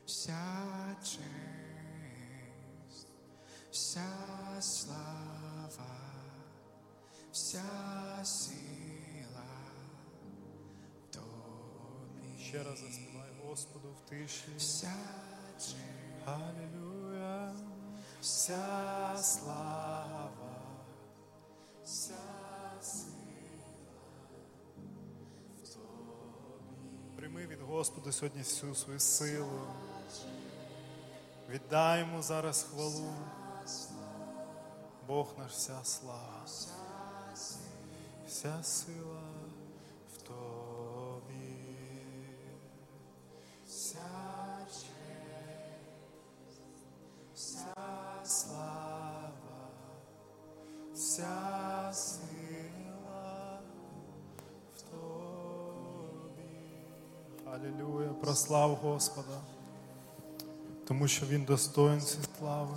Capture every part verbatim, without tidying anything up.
вся честь, вся слава, вся сила тобі. Ще раз заспівай Господу в тиші. Вся честь, Алілуя. вся слава, вся сила в тобі. Прийми від Господа сьогодні всю свою силу. Віддай йому зараз хвалу. Бог наш, вся слава, вся сила в тобі. Вся честь, вся слава, вся сила в тобі. Алілуя, прослав Господа, тому що Він достоїн цієї слави.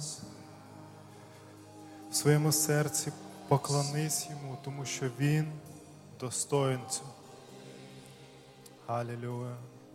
В своєму серці поклонись Йому, тому що Він достоїн цього. Алілуя.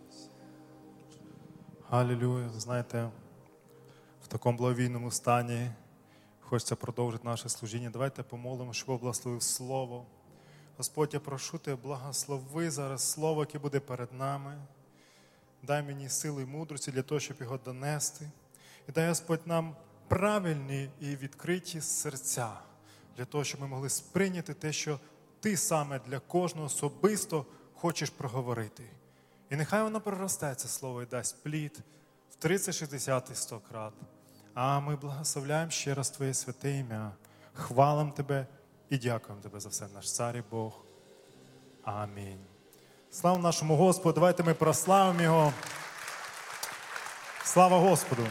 Алілуя. Знаєте, в такому благовійному стані хочеться продовжити наше служіння. Давайте помолимо, щоб Бог благословив Слово. Господь, я прошу Тебе, благослови зараз Слово, яке буде перед нами. Дай мені сили і мудрості для того, щоб його донести. І дай, Господь, нам правильні і відкриті серця, для того, щоб ми могли сприйняти те, що Ти саме для кожного особисто хочеш проговорити. І нехай воно проросте, це слово, і дасть плід в тридцять, шістдесят і сто крат. А ми благословляємо ще раз Твоє святе ім'я, хвалимо Тебе і дякуємо Тебе за все, наш Цар і Бог. Амінь. Слава нашому Господу, давайте ми прославимо Його. Слава Господу!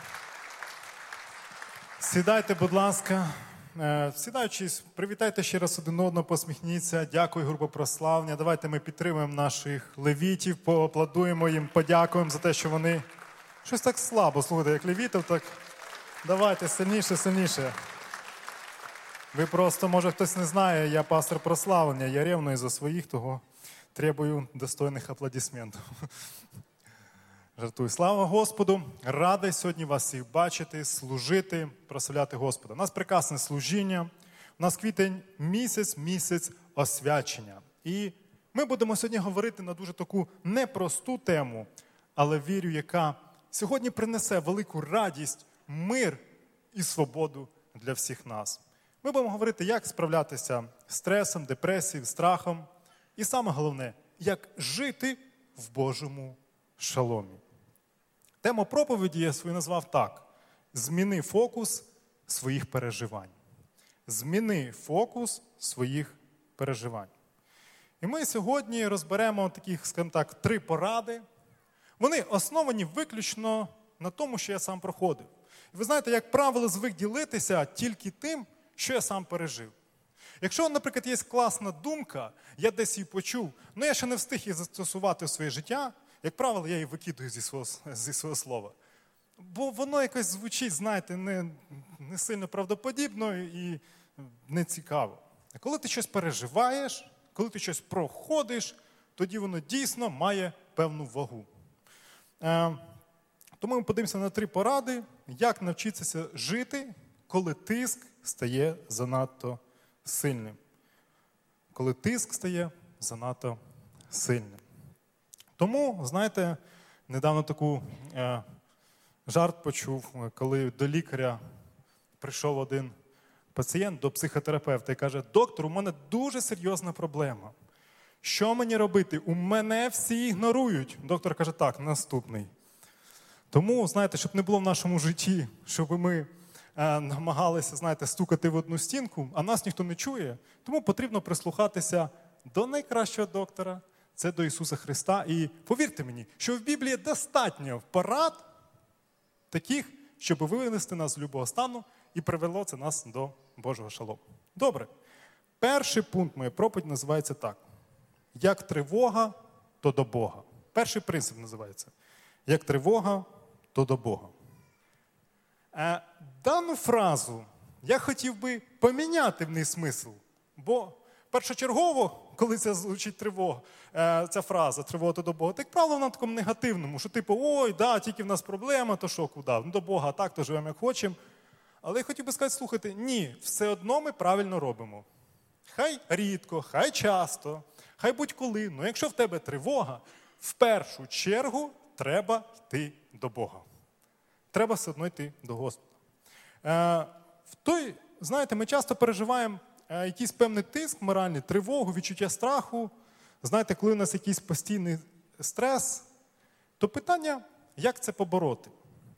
Сідайте, будь ласка. Сідаючись, привітайте ще раз один одного, посміхніться. Дякую, група прославлення. Давайте ми підтримуємо наших левітів, поаплодуємо їм, подякуємо за те, що вони щось так слабо, слухайте, як левітів, так давайте сильніше, сильніше. Ви просто, може, хтось не знає, я пастор прославлення, я ревную за своїх, того требую достойних аплодисментів. Жартую. Слава Господу! Радий сьогодні вас всіх бачити, служити, прославляти Господа. У нас прекрасне служіння, у нас квітень місяць, місяць освячення. І ми будемо сьогодні говорити на дуже таку непросту тему, але вірю, яка сьогодні принесе велику радість, мир і свободу для всіх нас. Ми будемо говорити, як справлятися з стресом, депресією, страхом. І саме головне, як жити в Божому шаломі. Тему проповіді я свою назвав так. Зміни фокус своїх переживань. Зміни фокус своїх переживань. І ми сьогодні розберемо таких, скажімо так, три поради. Вони основані виключно на тому, що я сам проходив. І ви знаєте, як правило, звик ділитися тільки тим, що я сам пережив. Якщо, наприклад, є класна думка, я десь її почув, але я ще не встиг її застосувати в своє життя, як правило, я її викидую зі свого, зі свого слова. Бо воно якось звучить, знаєте, не, не сильно правдоподібно і не цікаво. А коли ти щось переживаєш, коли ти щось проходиш, тоді воно дійсно має певну вагу. Е, тому ми подивимося на три поради, як навчитися жити, коли тиск стає занадто сильним. Коли тиск стає занадто сильним. Тому, знаєте, недавно таку е, жарт почув, коли до лікаря прийшов один пацієнт, до психотерапевта, і каже: доктор, у мене дуже серйозна проблема. Що мені робити? У мене всі ігнорують. Доктор каже: так, наступний. Тому, знаєте, щоб не було в нашому житті, щоб ми е, намагалися, знаєте, стукати в одну стінку, а нас ніхто не чує, тому потрібно прислухатися до найкращого доктора, це до Ісуса Христа. І повірте мені, що в Біблії достатньо порад таких, щоб вивести нас з любого стану і привело це нас до Божого шалому. Добре. Перший пункт моєї проповіді називається так. Як тривога, то до Бога. Перший принцип називається. Як тривога, то до Бога. Е, дану фразу я хотів би поміняти в неї смисл. Бо першочергово коли це звучить тривога, е, ця фраза «тривога то до Бога», так правило вона в такому негативному, що типу, ой, да, тільки в нас проблема, то що, куди? Ну, до Бога, так, то живемо як хочемо. Але я хотів би сказати, слухайте, ні, все одно ми правильно робимо. Хай рідко, хай часто, хай будь-коли, але якщо в тебе тривога, в першу чергу треба йти до Бога. Треба все одно йти до Господа. Е, в той, знаєте, ми часто переживаємо е, якийсь певний тиск моральний, тривогу, відчуття страху. Знаєте, коли у нас якийсь постійний стрес, то питання, як це побороти?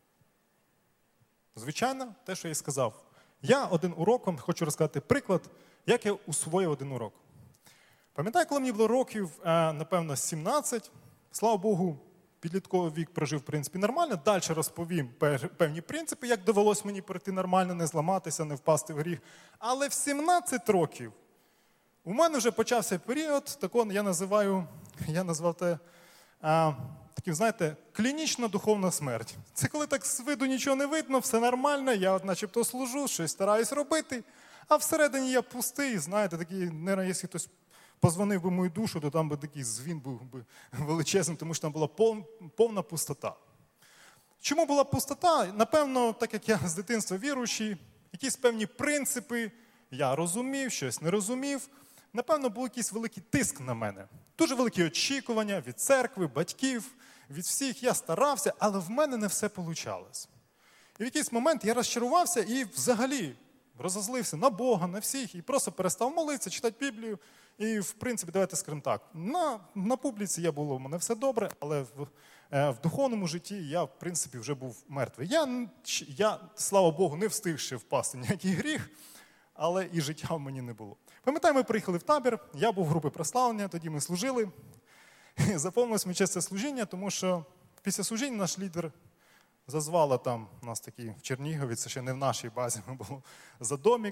Звичайно, те, що я і сказав. Я один урок, вам хочу розказати приклад, як я усвоїв один урок. Пам'ятаю, коли мені було років, е, напевно, сімнадцять, слава Богу, підлітковий вік прожив, в принципі, нормально. Далі розповім певні принципи, як довелось мені пройти нормально, не зламатися, не впасти в гріх. Але в сімнадцять років у мене вже почався період, такого я називаю, я назвав те, а, таким, знаєте, клінічна духовна смерть. Це коли так з виду нічого не видно, все нормально, я от начебто служу, щось стараюсь робити, а всередині я пустий, знаєте, такий, не якщо хтось позвонив би мою душу, то там би такий дзвін був би величезним, тому що там була повна пустота. Чому була пустота? Напевно, так як я з дитинства віруючий, якісь певні принципи я розумів, щось не розумів. Напевно, був якийсь великий тиск на мене. Дуже великі очікування від церкви, батьків, від всіх. Я старався, але в мене не все вийшло. І в якийсь момент я розчарувався і взагалі розозлився на Бога, на всіх, і просто перестав молитися, читати Біблію. І, в принципі, давайте скажемо так, на, на публіці я було, у мене все добре, але в, е, в духовному житті я, в принципі, вже був мертвий. Я, я, слава Богу, не встиг ще впасти ніякий гріх, але і життя в мені не було. Пам'ятаю, ми приїхали в табір, я був в групі прославлення, тоді ми служили. І заповнилось мені честь це служіння, тому що після служіння наш лідер зазвала там, у нас такі в Чернігові, це ще не в нашій базі, ми були за домік.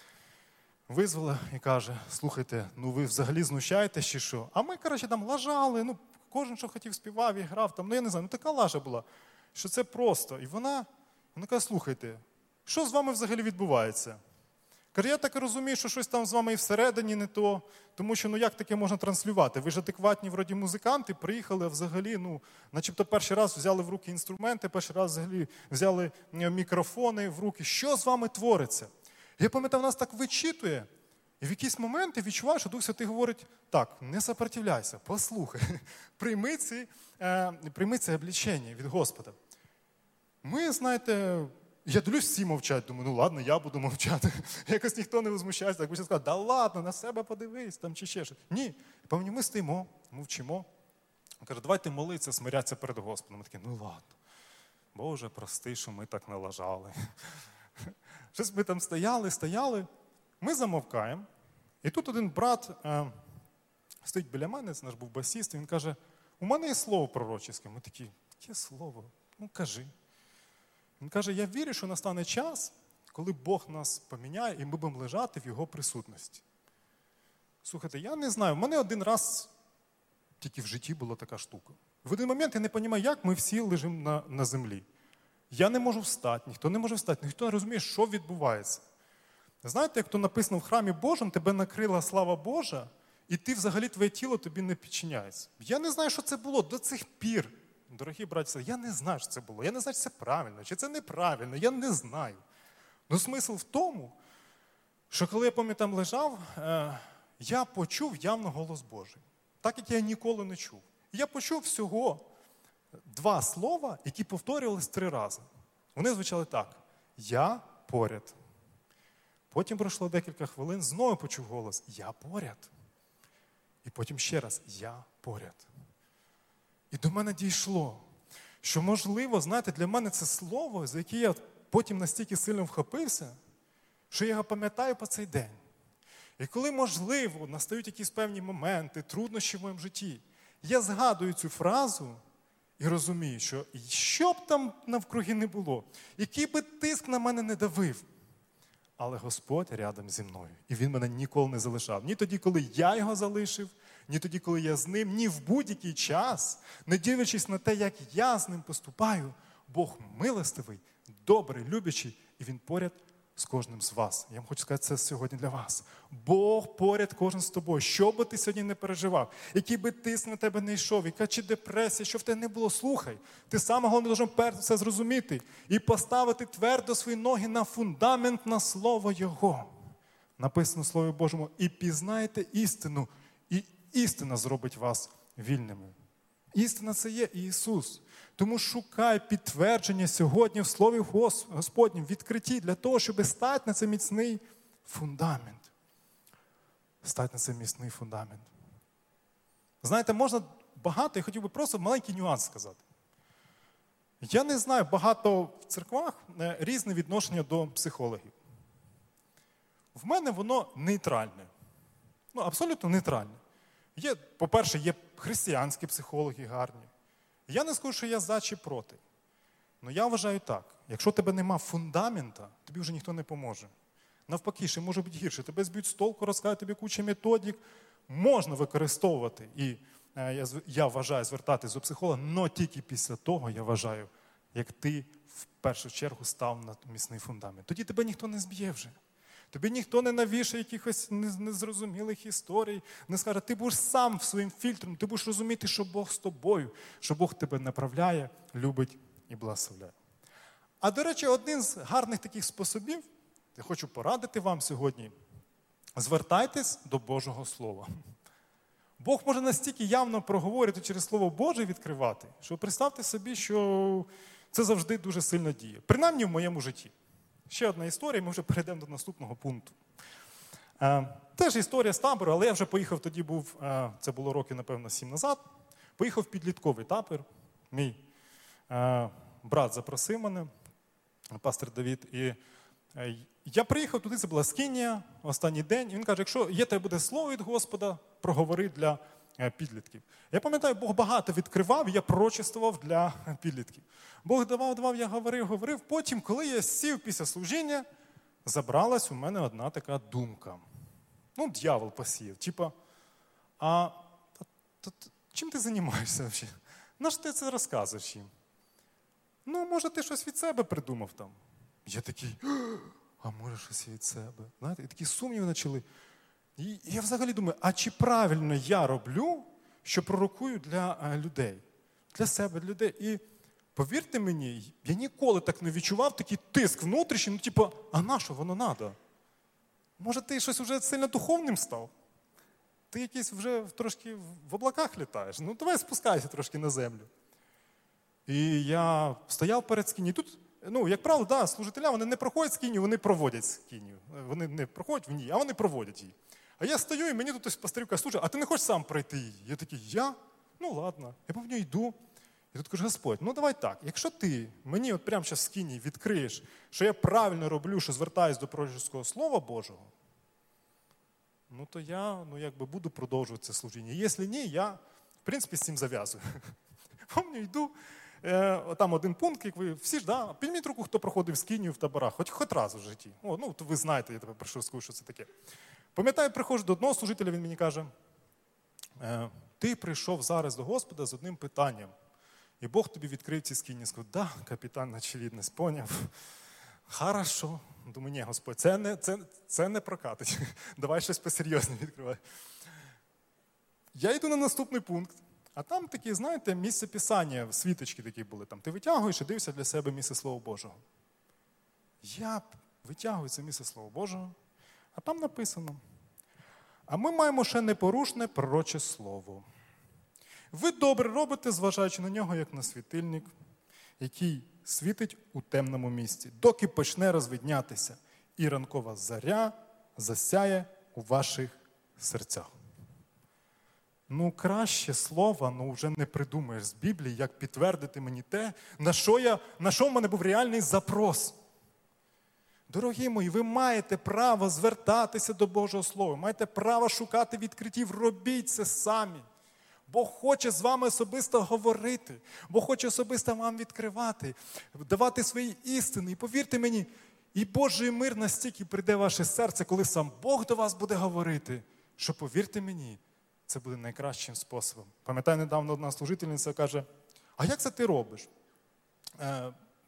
Визвала і каже, слухайте, ну ви взагалі знущаєтесь чи що? А ми, коротше, там лажали, ну кожен, що хотів, співав і грав, там, ну я не знаю, ну така лажа була, що це просто. І вона, вона каже, слухайте, що з вами взагалі відбувається? Каже, я так і розумію, що щось там з вами і всередині не то, тому що, ну як таке можна транслювати? Ви ж адекватні, вроді, музиканти, приїхали, а взагалі, ну, начебто перший раз взяли в руки інструменти, перший раз взагалі взяли мікрофони в руки. Що з вами твориться? Я пам'ятаю, нас так вичитує, і в якийсь момент я відчуваю, що Дух Святий говорить, так, не сопротивляйся, послухай, прийми, ці, е, прийми це обличення від Господа. Ми, знаєте, я дивлюсь, всі мовчать, думаю, ну ладно, я буду мовчати. Якось ніхто не возмущається, так би ще сказати, да ладно, на себе подивись, там чи ще щось. Ні, я пам'ятаю, ми стоїмо, мовчимо. Він каже, давайте молитися, смирятися перед Господом. Ми такі, ну ладно, Боже, прости, що ми так налажали. Щось ми там стояли, стояли, ми замовкаємо. І тут один брат е, стоїть біля мене, це наш був басіст, і він каже, у мене є слово пророчеське. Ми такі, яке слово? Ну, кажи. Він каже, я вірю, що настане час, коли Бог нас поміняє, і ми будемо лежати в Його присутності. Слухайте, я не знаю, в мене один раз тільки в житті була така штука. В один момент я не розумію, як ми всі лежимо на, на землі. Я не можу встати, ніхто не може встати, ніхто не розуміє, що відбувається. Знаєте, як то написано в храмі Божому, тебе накрила слава Божа, і ти взагалі, твоє тіло тобі не підчиняється. Я не знаю, що це було до цих пір. Дорогі браті, я не знаю, що це було. Я не знаю, чи це правильно, чи це неправильно, я не знаю. Ну, смисл в тому, що коли я, пам'ятаю, там лежав, я почув явно голос Божий. Так, як я ніколи не чув. Я почув всього два слова, які повторювалися три рази. Вони звучали так. Я поряд. Потім пройшло декілька хвилин, знову почув голос. Я поряд. І потім ще раз. Я поряд. І до мене дійшло, що, можливо, знаєте, для мене це слово, за яке я потім настільки сильно вхопився, що я його пам'ятаю по цей день. І коли, можливо, настають якісь певні моменти, труднощі в моєму житті, я згадую цю фразу і розумію, що що б там навкруги не було, який би тиск на мене не давив, але Господь рядом зі мною. І Він мене ніколи не залишав. Ні тоді, коли я його залишив, ні тоді, коли я з ним, ні в будь-який час, не дивлячись на те, як я з ним поступаю, Бог милостивий, добрий, любячий, і Він поряд з кожним з вас. Я вам хочу сказати це сьогодні для вас. Бог поряд кожен з тобою. Що би ти сьогодні не переживав, який би тиск на тебе не йшов, яка чи депресія, що в тебе не було, слухай. Ти саме головне должен перш все зрозуміти і поставити твердо свої ноги на фундамент, на Слово Його. Написано в Слові Божому, і пізнайте істину, і істина зробить вас вільними. Істина – це є Ісус. Тому шукай підтвердження сьогодні в Слові Господнім, відкритті, для того, щоб стати на цей міцний фундамент. Стати на цей міцний фундамент. Знаєте, можна багато, я хотів би просто маленький нюанс сказати. Я не знаю, багато в церквах різне відношення до психологів. В мене воно нейтральне. Ну, абсолютно нейтральне. Є, по-перше, є християнські психологи гарні. Я не скажу, що я за чи проти. Але я вважаю так. Якщо в тебе нема фундамента, тобі вже ніхто не поможе. Навпаки, ще може бути гірше. Тебе зб'ють з толку, розкажуть тобі куча методик. Можна використовувати. І е, я, я вважаю звертатись до психолога, але тільки після того, я вважаю, як ти в першу чергу став на міцний фундамент. Тоді тебе ніхто не зб'є вже. Тобі ніхто не навішає якихось незрозумілих історій, не скаже, ти будеш сам своїм фільтром, ти будеш розуміти, що Бог з тобою, що Бог тебе направляє, любить і благословляє. А, до речі, один з гарних таких способів, я хочу порадити вам сьогодні, звертайтесь до Божого Слова. Бог може настільки явно проговорити через Слово Боже відкривати, що представте собі, що це завжди дуже сильно діє. Принаймні в моєму житті. Ще одна історія, ми вже перейдемо до наступного пункту. Е, теж історія з табору, але я вже поїхав, тоді був, е, це було роки, напевно, сім назад, поїхав в підлітковий табір. Мій е, брат запросив мене, пастор Давид, і е, я приїхав туди, це була скинія, останній день, і він каже, якщо є тебе буде слово від Господа, проговори для е, підлітків. Я пам'ятаю, Бог багато відкривав, я пророчествував для підлітків. Бог давав, давав, я говорив, говорив. Потім, коли я сів після служіння, забралась у мене одна така думка. Ну, дьявол посіяв. Типа, а та, та, та, чим ти займаєшся взагалі? На що ти це розказуєш їм? Ну, може, ти щось від себе придумав там. Я такий, а може щось від себе? Знаєте, і такі сумніви почали. І я взагалі думаю, а чи правильно я роблю, що пророкую для людей? Для себе, для людей. І повірте мені, я ніколи так не відчував такий тиск внутрішній, ну типу, а на що воно треба? Може ти щось вже сильно духовним став? Ти якийсь вже трошки в облаках літаєш? Ну давай спускайся трошки на землю. І я стояв перед скинію. Тут, ну, як правило, да, служителя, вони не проходять скинію, вони проводять скинію. Вони не проходять в ній, а вони проводять її. А я стою, і мені тут хтось пастирів каже, слухай, а ти не хочеш сам пройти її? Я такий, я? Ну ладно. Я по ній йду. І тут каже, Господь, ну давай так, якщо ти мені от прямо зараз в скинії відкриєш, що я правильно роблю, що звертаюсь до пророчого Слова Божого, ну то я, ну якби буду продовжувати це служіння. І якщо ні, я, в принципі, з цим зав'язую. Помню, йду, е, там один пункт, як ви всі ж, да, підніміть руку, хто проходив скинію в таборах, хоч хоч раз в житті. О, ну, то ви знаєте, я тебе прошу розкажу, що це таке. Пам'ятаю, приходжу до одного служителя, він мені каже, е, ти прийшов зараз до Господа з одним питанням. І Бог тобі відкрив ці скині. Сказав, да, капітан, очевидність, поняв. Хорошо. Думаю, ні, Господь, це не, це, це не прокатить. Давай щось посерйозне відкривай. Я йду на наступний пункт. А там такі, знаєте, місце писання, світочки такі були. Там ти витягуєш і дивишся для себе місце Слова Божого. Я витягую це місце Слова Божого, а там написано. А ми маємо ще непорушне пророче слово. Ви добре робите, зважаючи на нього, як на світильник, який світить у темному місці, доки почне розвиднятися, і ранкова заря засяє у ваших серцях. Ну, краще слова, ну, вже не придумаєш з Біблії, як підтвердити мені те, на що, я, на що в мене був реальний запрос. Дорогі мої, ви маєте право звертатися до Божого Слова, маєте право шукати відкриттів, робіть це самі. Бог хоче з вами особисто говорити, Бог хоче особисто вам відкривати, давати свої істини. І повірте мені, і Божий мир настільки прийде в ваше серце, коли сам Бог до вас буде говорити, що, повірте мені, це буде найкращим способом. Пам'ятаю, недавно одна служительниця каже, а як це ти робиш?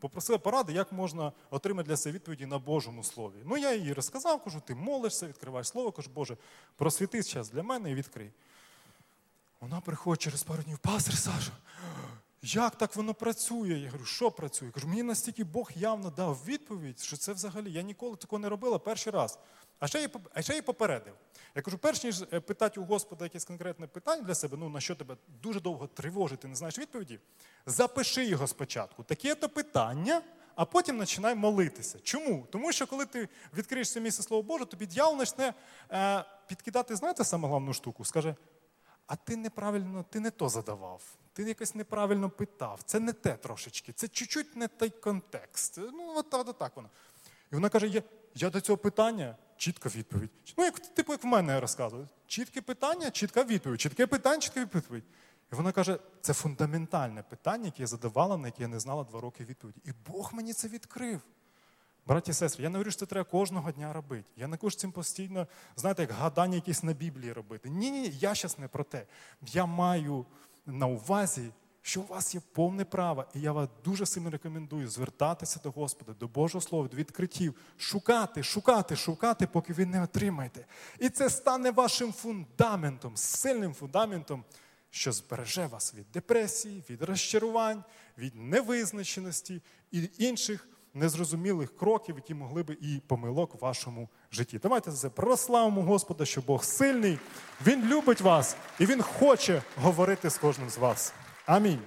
попросила поради, як можна отримати для себе відповіді на Божому Слові. Ну, я їй розказав, кажу, ти молишся, відкриваєш Слово, кажу, Боже, просвіти час для мене і відкрий. Вона приходить через пару днів, пастор Саша, як так воно працює? Я говорю, що працює? Я кажу, мені настільки Бог явно дав відповідь, що це взагалі, я ніколи такого не робила перший раз. А ще я, а ще я попередив. Я кажу, перш ніж питати у Господа якесь конкретне питання для себе, ну на що тебе дуже довго тривожить, ти не знаєш відповіді, запиши його спочатку. Таке-то питання, а потім починай молитися. Чому? Тому що коли ти відкриєш це місце Слова Боже, тобі дьявол почне е, підкидати, знаєте, саме головну штуку, скаже, а ти неправильно, ти не то задавав, ти якось неправильно питав, це не те трошечки, це чуть-чуть не той контекст. Ну, от, от, от так воно. І вона каже, я, я до цього питання, чітка відповідь. Ну, як, типу, як в мене розказують. Чітке питання, чітка відповідь. Чітке питання, чітка відповідь. І вона каже, це фундаментальне питання, яке я задавала, на яке я не знала два роки відповіді. І Бог мені це відкрив. Браті і сестри, я не говорю, що це треба кожного дня робити. Я не кажу, що цим постійно, знаєте, як гадання якісь на Біблії робити. Ні-ні, я зараз не про те. Я маю на увазі, що у вас є повне право, і я вас дуже сильно рекомендую звертатися до Господа, до Божого Слова, до відкриттів, шукати, шукати, шукати, поки ви не отримаєте. І це стане вашим фундаментом, сильним фундаментом, що збереже вас від депресії, від розчарувань, від невизначеності і інших незрозумілих кроків, які могли би і помилок в вашому житті. Давайте за це прославимо Господа, що Бог сильний, Він любить вас і Він хоче говорити з кожним з вас. Амінь.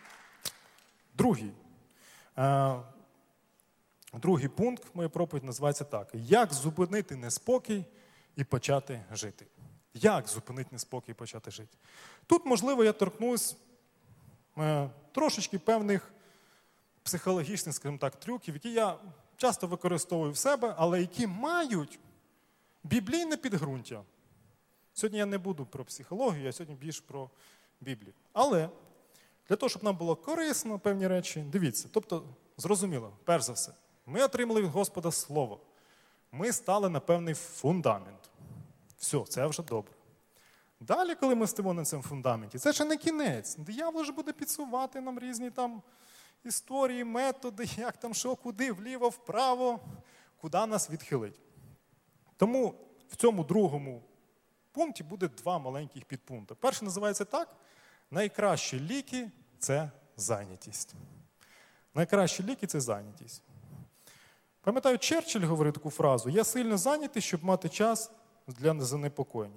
Другий. Е, другий пункт моєї проповіді називається так. Як зупинити неспокій і почати жити. Як зупинити неспокій і почати жити? Тут, можливо, я торкнусь е, трошечки певних психологічних, скажімо так, трюків, які я часто використовую в себе, але які мають біблійне підґрунтя. Сьогодні я не буду про психологію, я сьогодні більш про Біблію. Але для того, щоб нам було корисно певні речі, дивіться, тобто, зрозуміло, перш за все, ми отримали від Господа Слово. Ми стали на певний фундамент. Все, це вже добре. Далі, коли ми стоїмо на цьому фундаменті, це ще не кінець. Диявол ж буде підсувати нам різні там історії, методи, як там що, куди, вліво, вправо, куди нас відхилить. Тому в цьому другому пункті буде два маленьких підпункти. Перший називається так. Найкращі ліки – це зайнятість. Найкращі ліки – це зайнятість. Пам'ятаю, Черчилль говорив таку фразу: «Я сильно зайнятий, щоб мати час для занепокоєння».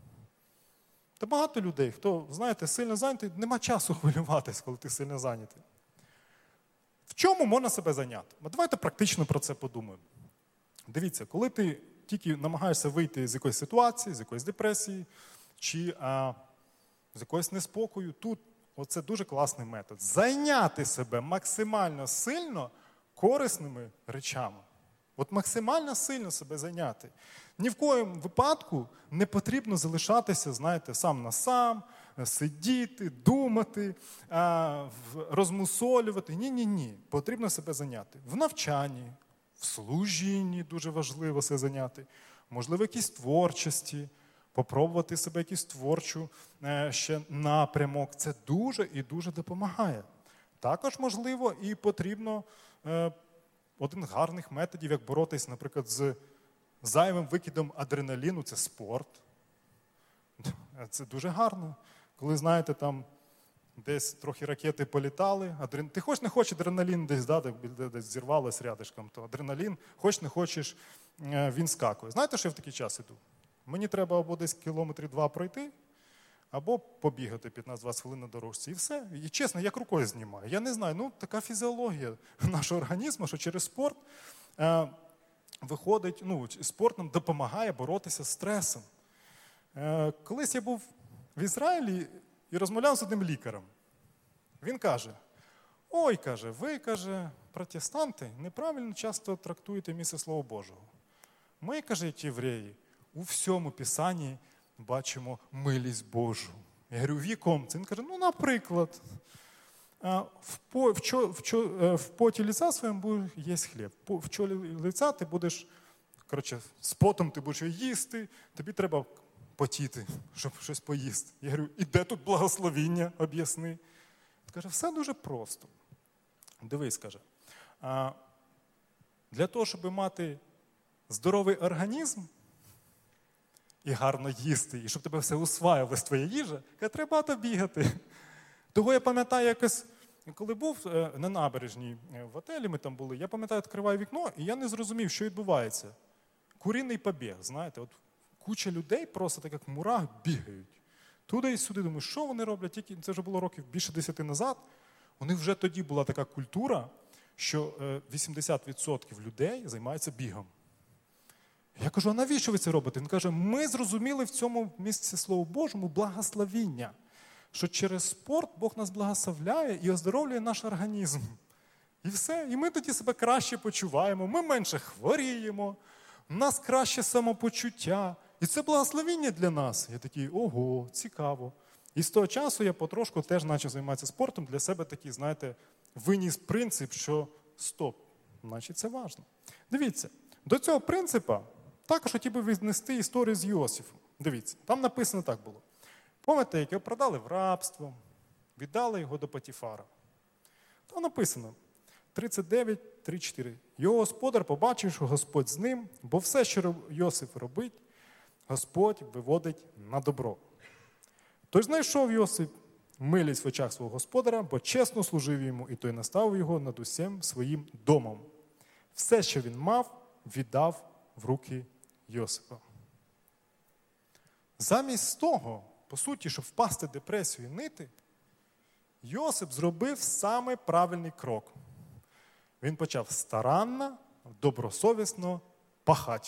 Та багато людей, хто, знаєте, сильно зайнятий, нема часу хвилюватись, коли ти сильно зайнятий. В чому можна себе зайняти? Давайте практично про це подумаємо. Дивіться, коли ти тільки намагаєшся вийти з якоїсь ситуації, з якоїсь депресії, чи а, з якогось неспокою, тут оце дуже класний метод. Зайняти себе максимально сильно корисними речами. От максимально сильно себе зайняти. Ні в коєму випадку не потрібно залишатися, знаєте, сам на сам, сидіти, думати, розмусолювати. Ні-ні-ні. Потрібно себе зайняти. В навчанні, в служінні дуже важливо себе зайняти. Можливо, якісь творчості, попробувати себе якийсь творчу ще напрямок. Це дуже і дуже допомагає. Також, можливо, і потрібно один з гарних методів, як боротись, наприклад, з зайвим викидом адреналіну – це спорт. Це дуже гарно. Коли, знаєте, там десь трохи ракети політали, адрен... ти хоч не хочеш адреналін десь дати, десь зірвалось рядишком, то адреналін, хоч не хочеш, він скакує. Знаєте, що я в такий час іду? Мені треба або десь кілометрів два пройти, або побігати п'ятнадцять-двадцять хвилин на дорожці. І все. І чесно, як рукою знімаю. Я не знаю, ну така фізіологія нашого організму, що через спорт е, виходить, ну, спорт нам допомагає боротися з стресом. Е, колись я був в Ізраїлі і розмовляв з одним лікарем. Він каже: ой, каже, ви, каже, протестанти, неправильно часто трактуєте місце Слова Божого. Ми, каже, євреї, у всьому Писанні бачимо милість Божу. Я говорю, в якому це? Він каже, ну, наприклад, в, по, в, чо, в, чо, в поті лица своєму буде їсти хліб. В чолі лиця ти будеш, коротше, з потом ти будеш їсти, тобі треба потіти, щоб щось поїсти. Я говорю, і де тут благословіння, об'ясни. Він каже, все дуже просто. Дивись, каже, а, для того, щоб мати здоровий організм і гарно їсти, і щоб тебе все усваювалось твоя їжа, каже, треба багато бігати. Того я пам'ятаю якось, коли був е, на набережній е, в готелі, ми там були, я пам'ятаю, відкриваю вікно, і я не зрозумів, що відбувається. Курінний побіг, знаєте, от куча людей просто так як мурах бігають. Туди і сюди, думаю, що вони роблять? Тільки це вже було років більше десяти назад. У них вже тоді була така культура, що вісімдесят відсотків людей займаються бігом. Я кажу, а навіщо ви це робите? Він каже, ми зрозуміли в цьому місці Слову Божому благословіння, що через спорт Бог нас благословляє і оздоровлює наш організм. І все. І ми тоді себе краще почуваємо, ми менше хворіємо, у нас краще самопочуття. І це благословіння для нас. Я такий, ого, цікаво. І з того часу я потрошку теж почав займатися спортом. Для себе такий, знаєте, виніс принцип, що стоп, значить це важливо. Дивіться, до цього принципу також хотів би віднести історію з Йосифом. Дивіться, там написано так було. Пам'ятаєте, як його продали в рабство, віддали його до Потіфара. Там написано, тридцять дев'ять, тридцять чотири. Його господар побачив, що Господь з ним, бо все, що Йосиф робить, Господь виводить на добро. Тож знайшов Йосип милість в очах свого господаря, бо чесно служив йому, і той наставив його над усім своїм домом. Все, що він мав, віддав в руки Йосипа. Замість того, по суті, щоб впасти в депресію і нити, Йосип зробив саме правильний крок. Він почав старанно, добросовісно пахати.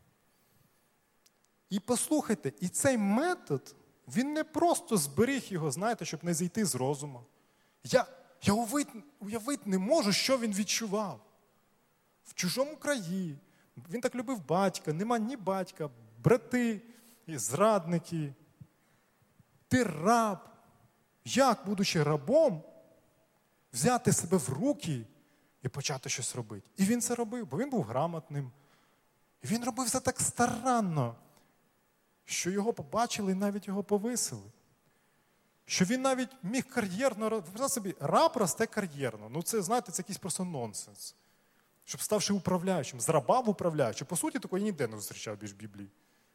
І послухайте, і цей метод, він не просто зберіг його, знаєте, щоб не зійти з розуму. Я, я уявити, уявити не можу, що він відчував. В чужому краї. Він так любив батька, нема ні батька, брати, і зрадники. Ти раб. Як, будучи рабом, взяти себе в руки і почати щось робити? І він це робив, бо він був грамотним. І він робив це так старанно, що його побачили і навіть його повисили. Що він навіть міг кар'єрно... Представте собі, раб росте кар'єрно. Ну це, знаєте, це якийсь просто нонсенс. Щоб ставши управляючим, з раба в управляючим. По суті, такої ніде не зустрічав більш в Біблії.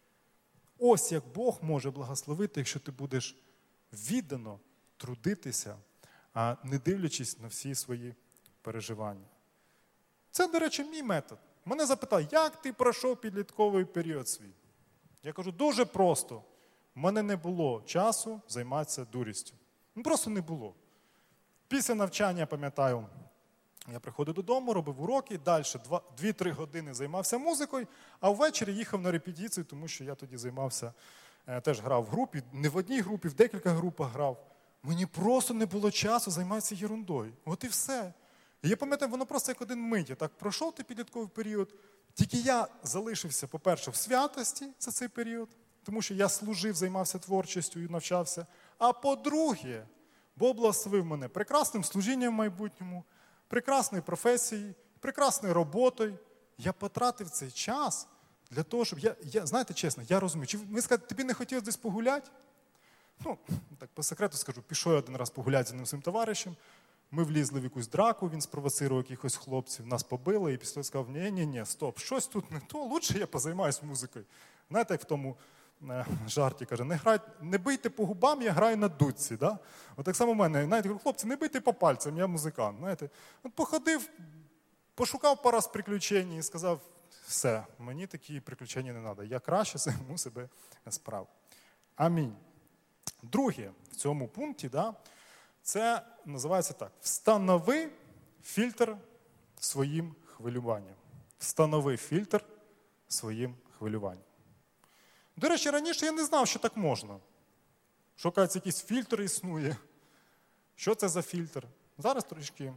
Ось як Бог може благословити, якщо ти будеш віддано трудитися, а не дивлячись на всі свої переживання. Це, до речі, мій метод. Мене запитали, як ти пройшов підлітковий період свій? Я кажу, дуже просто. У мене не було часу займатися дурістю. Ну, просто не було. Після навчання, я пам'ятаю, я приходив додому, робив уроки, далі дві-три години займався музикою, а ввечері їхав на репетицію, тому що я тоді займався, теж грав в групі, не в одній групі, в декілька групах грав. Мені просто не було часу займатися ерундою. От і все. І я пам'ятаю, воно просто як один мить. Я так пройшов той підлітковий період. Тільки я залишився, по-перше, в святості за цей період, тому що я служив, займався творчістю і навчався. А по-друге, Бог благословив мене прекрасним служінням в майбутньому, прекрасною професією, прекрасною роботою. Я потратив цей час для того, щоб... Я, я, знаєте, чесно, я розумію. Чи ви скажете, тобі не хотілося десь погуляти? Ну, так по секрету скажу, пішов я один раз погуляти з одним своїм товаришем. Ми влізли в якусь драку, він спровоцирував якихось хлопців, нас побили, і після того сказав, ні-ні-ні, стоп, щось тут не то, лучше я позаймаюсь музикою. Знаєте, як в тому е, жарті каже, не грай, не бийте по губам, я граю на дудці. Да? От так само в мене, знаєте, хлопці, не бийте по пальцям, я музикант. Знаєте. От походив, пошукав пару раз приключень і сказав, все, мені такі приключення не треба, я краще займу себе справ. Амінь. Друге, в цьому пункті, да, це називається так. Встанови фільтр своїм хвилюванням. Встанови фільтр своїм хвилюванням. До речі, раніше я не знав, що так можна. Що, кажуть, якийсь фільтр існує. Що це за фільтр? Зараз трішки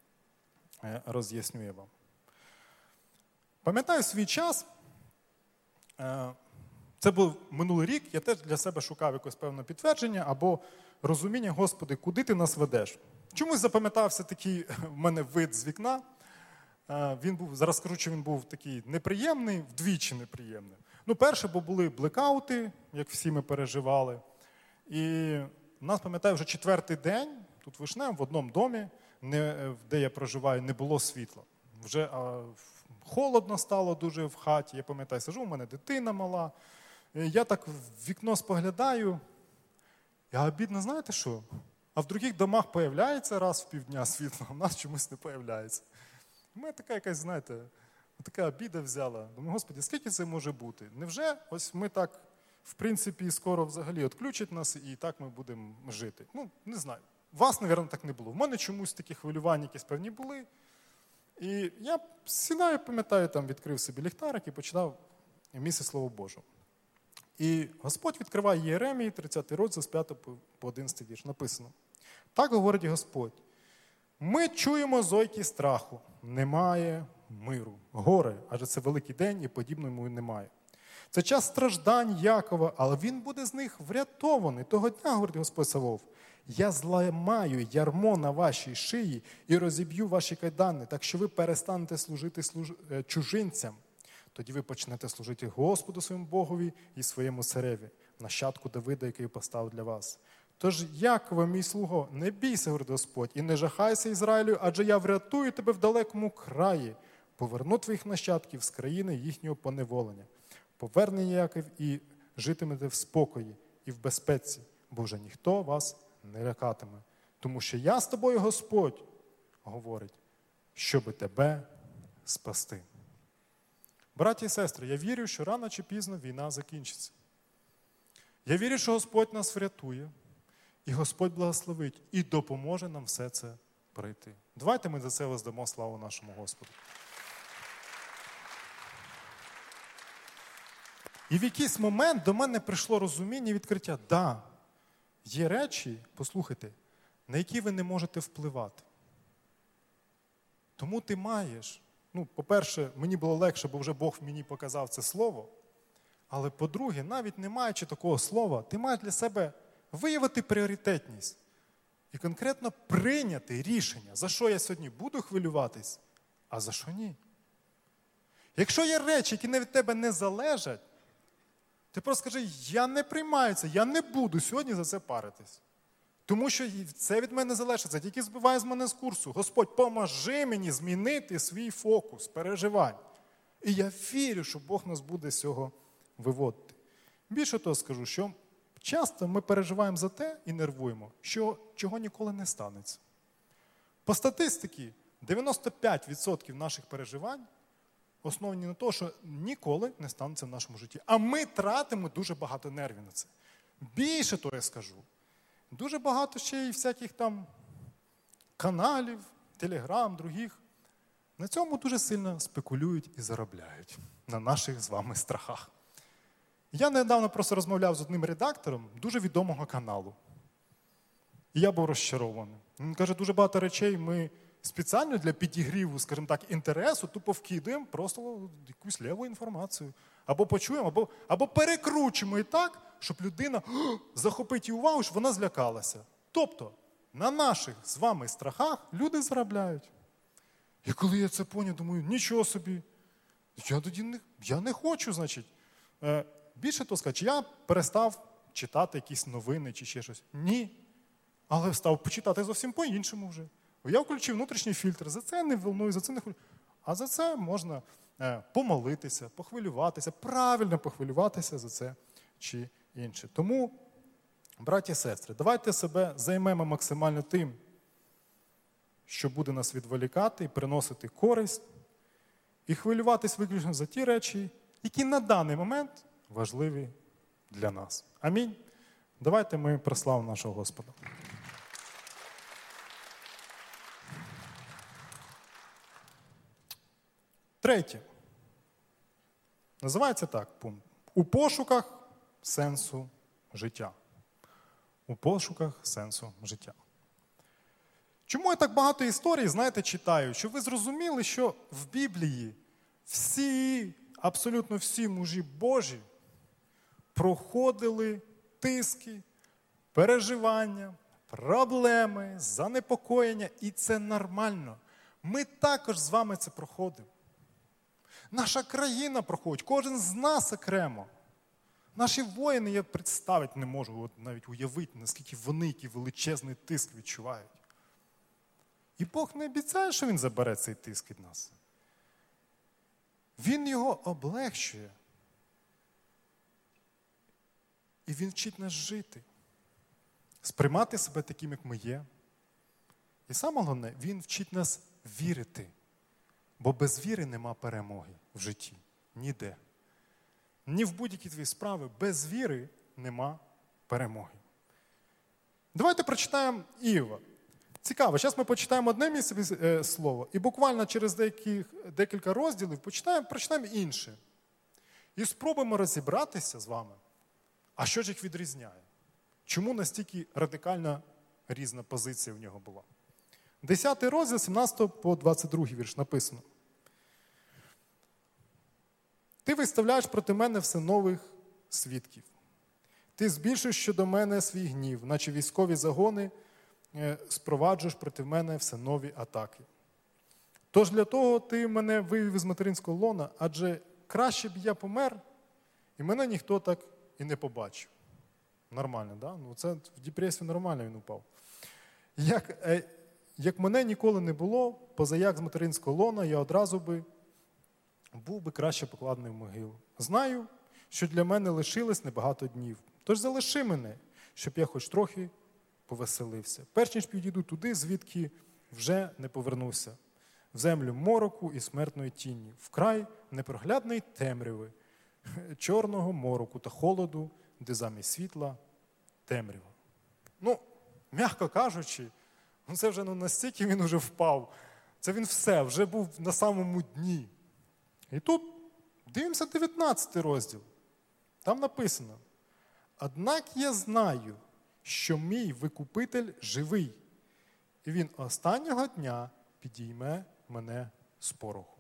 роз'ясню я вам. Пам'ятаю свій час, це був минулий рік, я теж для себе шукав якось певне підтвердження або розуміння, Господи, куди ти нас ведеш? Чомусь запам'ятався такий в мене вид з вікна. Він був, зараз скажу, що він був такий неприємний, вдвічі неприємний. Ну, перше, бо були блекаути, як всі ми переживали. І в нас, пам'ятаю, вже четвертий день, тут в Вишневому, в одному домі, де я проживаю, не було світла. вже а, холодно стало дуже в хаті. Я пам'ятаю, сижу, у мене дитина мала. Я так в вікно споглядаю. А обідно, знаєте що? А в других домах появляється раз в півдня світло, а в нас чомусь не появляється. У мене така якась, знаєте, така обіда взяла. Думаю, Господи, скільки це може бути? Невже ось ми так, в принципі, скоро взагалі відключать нас і так ми будемо жити? Ну, не знаю. Вас, мабуть, так не було. В мене чомусь такі хвилювання якісь певні були. І я сідаю, пам'ятаю, там відкрив собі ліхтарик і починав місце Слово Боже. І Господь відкриває Єремії, тридцятий розділ, з п'ятого по одинадцятий вірш. Написано. Так говорить Господь. Ми чуємо зойки страху. Немає миру. Горе, адже це великий день і подібного йому немає. Це час страждань Якова, але він буде з них врятований. Того дня, говорить Господь Савов, я зламаю ярмо на вашій шиї і розіб'ю ваші кайдани, так що ви перестанете служити служ... чужинцям. Тоді ви почнете служити Господу своєму Богові і своєму цареві, нащадку Давида, який поставив для вас. Тож, Якове, мій слуго, не бійся, говорить Господь, і не жахайся, Ізраїлю, адже я врятую тебе в далекому краї, поверну твоїх нащадків з країни їхнього поневолення. Поверне Яків і житимете в спокої і в безпеці, бо вже ніхто вас не лякатиме. Тому що я з тобою, Господь, говорить, щоби тебе спасти. Браті і сестри, я вірю, що рано чи пізно війна закінчиться. Я вірю, що Господь нас врятує, і Господь благословить, і допоможе нам все це пройти. Давайте ми за це воздамо славу нашому Господу. І в якийсь момент до мене прийшло розуміння і відкриття. Да, є речі, послухайте, на які ви не можете впливати. Тому ти маєш, ну, по-перше, мені було легше, бо вже Бог мені показав це слово. Але по-друге, навіть не маючи такого слова, ти маєш для себе виявити пріоритетність і конкретно прийняти рішення, за що я сьогодні буду хвилюватись, а за що ні. Якщо є речі, які від тебе не залежать, ти просто скажи, я не приймаю це, я не буду сьогодні за це паритись. Тому що це від мене залежить, це тільки збиває з мене з курсу. Господь, поможи мені змінити свій фокус, переживань. І я вірю, що Бог нас буде з цього виводити. Більше того скажу, що часто ми переживаємо за те і нервуємо, що чого ніколи не станеться. По статистиці, дев'яносто п'ять відсотків наших переживань основані на те, що ніколи не станеться в нашому житті. А ми тратимо дуже багато нервів на це. Більше того я скажу, дуже багато ще й всяких там каналів, телеграм, других. На цьому дуже сильно спекулюють і заробляють. На наших з вами страхах. Я недавно просто розмовляв з одним редактором дуже відомого каналу. І я був розчарований. Він каже, дуже багато речей ми спеціально для підігріву, скажімо так, інтересу тупо вкидаємо просто якусь леву інформацію. Або почуємо, або, або перекручуємо і так, щоб людина захопить її увагу, щоб вона злякалася. Тобто, на наших з вами страхах люди заробляють. І коли я це поняв, думаю, нічого собі, я тоді не, я не хочу, значить. Е, більше того сказати, чи я перестав читати якісь новини чи ще щось? Ні. Але став почитати зовсім по-іншому вже. Я включив внутрішній фільтр, за це не волную, за це не хвилюю. А за це можна е, помолитися, похвилюватися, правильно похвилюватися за це чи інше. Тому, браті і сестри, давайте себе займемо максимально тим, що буде нас відволікати і приносити користь, і хвилюватись виключно за ті речі, які на даний момент важливі для нас. Амінь. Давайте ми прославимо нашого Господа. Третє. Називається так пункт. У пошуках сенсу життя. У пошуках сенсу життя. Чому я так багато історій, знаєте, читаю? Щоб ви зрозуміли, що в Біблії всі, абсолютно всі мужі Божі проходили тиски, переживання, проблеми, занепокоєння. І це нормально. Ми також з вами це проходимо. Наша країна проходить, кожен з нас окремо. Наші воїни, я представити не можу, от навіть уявити, наскільки вони, який величезний тиск відчувають. І Бог не обіцяє, що Він забере цей тиск від нас. Він його облегшує. І він вчить нас жити, сприймати себе таким, як ми є. І саме головне, він вчить нас вірити. Бо без віри нема перемоги в житті. Ніде. Ні в будь-які твої справи. Без віри нема перемоги. Давайте прочитаємо Іова. Цікаво, зараз ми почитаємо одне місце е, слово, і буквально через деякі, декілька розділів почитаємо, прочитаємо інше. І спробуємо розібратися з вами, а що ж їх відрізняє? Чому настільки радикальна різна позиція в нього була? десятий розділ, сімнадцятий по двадцять другий вірш написано. Ти виставляєш проти мене все нових свідків. Ти збільшуєш щодо мене свій гнів, наче військові загони спроваджуєш проти мене все нові атаки. Тож для того ти мене вивів із материнського лона, адже краще б я помер, і мене ніхто так і не побачив. Нормально, да? Ну, це в депресію нормально він упав. Як, е, як мене ніколи не було, позаяк з материнського лона, я одразу би був би краще покладений в могилу. Знаю, що для мене лишилось небагато днів. Тож залиши мене, щоб я хоч трохи повеселився. Перш ніж підійду туди, звідки вже не повернуся. В землю мороку і смертної тіні, в край непроглядної темряви, чорного мороку та холоду, де замість світла темрява. Ну, м'яко кажучи, ну це вже ну, настільки він вже впав. Це він все, вже був на самому дні. І тут дивимося дев'ятнадцятий розділ. Там написано: «Однак я знаю, що мій викупитель живий, і він останнього дня підійме мене з пороху».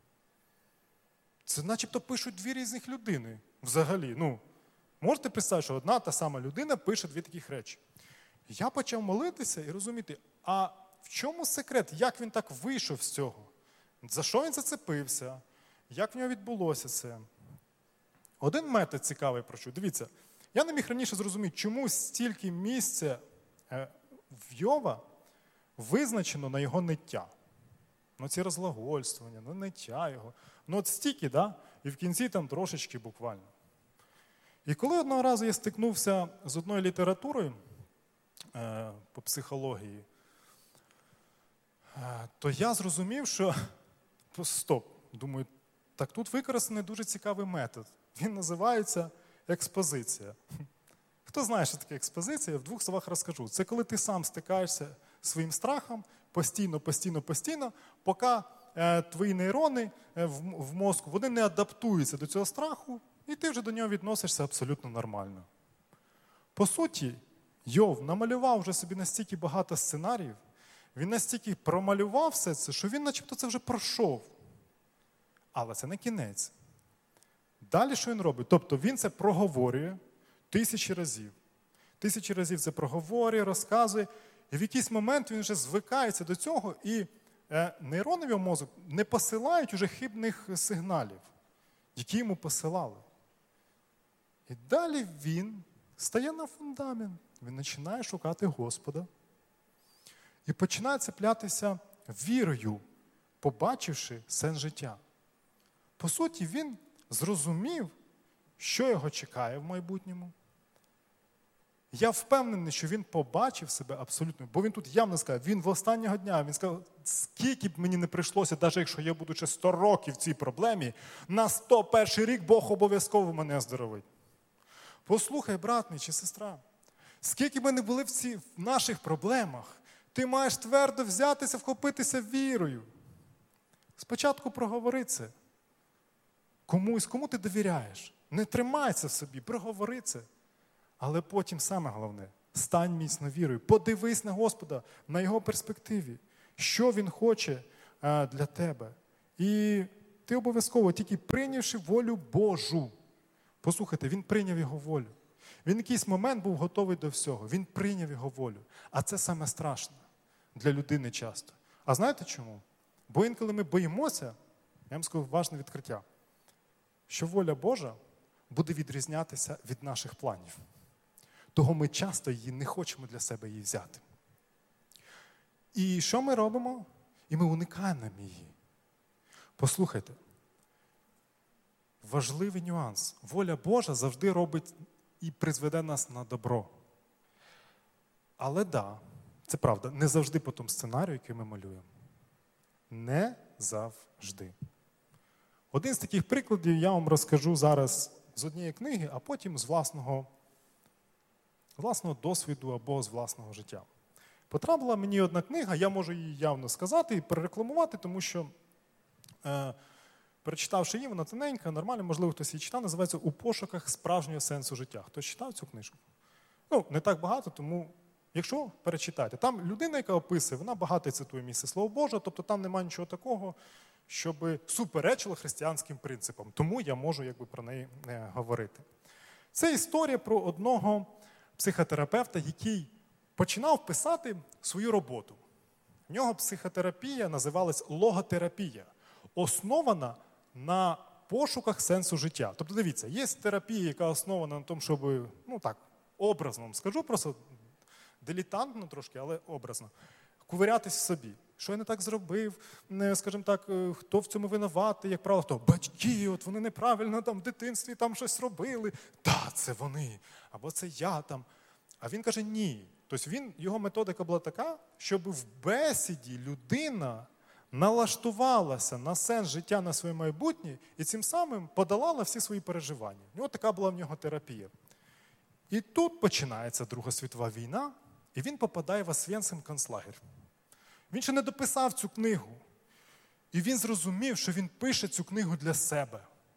Це начебто пишуть дві різних людини взагалі. Ну, можете представити, що одна та сама людина пише дві таких речі. Я почав молитися і розуміти, а в чому секрет, як він так вийшов з цього? За що він зацепився? Як в нього відбулося це? Один метод цікавий прочув. Дивіться, я не міг раніше зрозуміти, чому стільки місця в Йова визначено на його ниття. Ну, ці розглагольствування, ну, ниття його. Ну, от стільки, да? І в кінці там трошечки буквально. І коли одного разу я стикнувся з одною літературою е, по психології, е, то я зрозумів, що стоп, думаю, так тут використаний дуже цікавий метод. Він називається експозиція. Хто знає, що таке експозиція, в двох словах розкажу. Це коли ти сам стикаєшся зі своїм страхом, постійно, постійно, постійно, поки е, твої нейрони е, в, в мозку, вони не адаптуються до цього страху, і ти вже до нього відносишся абсолютно нормально. По суті, Йов намалював вже собі настільки багато сценаріїв, він настільки промалював все це, що він начебто це вже пройшов. Але це не кінець. Далі що він робить? Тобто він це проговорює тисячі разів. Тисячі разів це проговорює, розказує, і в якийсь момент він вже звикається до цього, і е, нейрони в його мозок не посилають уже хибних сигналів, які йому посилали. І далі він стає на фундамент, він починає шукати Господа і починає цеплятися вірою, побачивши сенс життя. По суті, він зрозумів, що його чекає в майбутньому. Я впевнений, що він побачив себе абсолютно, бо він тут явно сказав, він в останнього дня, він сказав, скільки б мені не прийшлося, навіть якщо я буду ще сто років в цій проблемі, на сто перший рік Бог обов'язково мене оздоровить. Послухай, брат мій чи сестра, скільки б ми не були в, ці, в наших проблемах, ти маєш твердо взятися, вхопитися вірою. Спочатку проговори це. Комусь, кому ти довіряєш. Не тримайся в собі, проговори це. Але потім саме головне, стань міцно вірою. Подивись на Господа, на Його перспективі. Що Він хоче а, для тебе. І ти обов'язково, тільки прийнявши волю Божу. Послухайте, він прийняв Його волю. Він в якийсь момент був готовий до всього. Він прийняв Його волю. А це саме страшне для людини часто. А знаєте чому? Бо інколи ми боїмося, я вам скажу важне відкриття, що воля Божа буде відрізнятися від наших планів. Того ми часто її не хочемо для себе її взяти. І що ми робимо? І ми уникаємо її. Послухайте, важливий нюанс. Воля Божа завжди робить і призведе нас на добро. Але да, це правда, не завжди по тому сценарію, який ми малюємо. Не завжди. Один з таких прикладів я вам розкажу зараз з однієї книги, а потім з власного, власного досвіду або з власного життя. Потрапила мені одна книга, я можу її явно сказати і перерекламувати, тому що, е, перечитавши її, вона тоненька, нормально, можливо, хтось її читав, називається «У пошуках справжнього сенсу життя». Хтось читав цю книжку? Ну, не так багато, тому якщо перечитайте. Там людина, яка описує, вона багато цитує місце Слово Боже, тобто там немає нічого такого, щоб суперечило християнським принципам. Тому я можу якби, про неї е, говорити. Це історія про одного психотерапевта, який починав писати свою роботу. В нього психотерапія називалась логотерапія, основана на пошуках сенсу життя. Тобто, дивіться, є терапія, яка основана на тому, щоб, ну так, образно вам скажу, просто дилетантно трошки, але образно, ковирятись в собі. Що я не так зробив, скажімо так, хто в цьому винуватий, як правило, хто? Батьки, от вони неправильно там в дитинстві там щось робили. Та, це вони, або це я там. А він каже, ні. Тобто він, його методика була така, щоб в бесіді людина налаштувалася на сенс життя, на своє майбутнє і цим самим подолала всі свої переживання. Ось така була в нього терапія. І тут починається Друга світова війна, і він попадає в Освенцим концлагер. Він ще не дописав цю книгу. І він зрозумів, що він пише цю книгу для себе.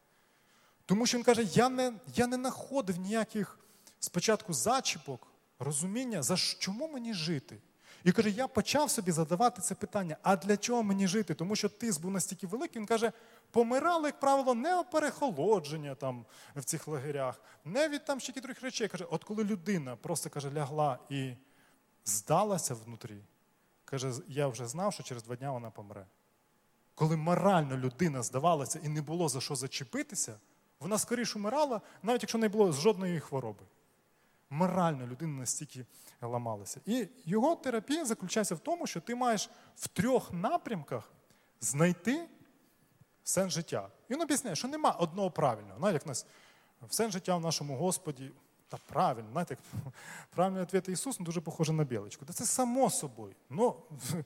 Тому що він каже, я не, я не знаходив ніяких спочатку зачіпок, розуміння, за чому мені жити. І каже, я почав собі задавати це питання, а для чого мені жити? Тому що тиск був настільки великий, він каже, помирали, як правило, не від перехолодження там, в цих лагерях, не від там ще якихось речей. Каже, от коли людина просто, каже, лягла і здалася внутрі, каже, я вже знав, що через два дня вона помре. Коли морально людина здавалася і не було за що зачепитися, вона скоріше умирала, навіть якщо не було жодної хвороби. Морально людина настільки ламалася. І його терапія заключається в тому, що ти маєш в трьох напрямках знайти сенс життя. І він об'ясняє, що нема одного правильного. Знаєте, як нас сенс життя в нашому Господі, та правильно, знаєте, правильний відповідь Ісус дуже похоже на білочку. Та це само собою. Но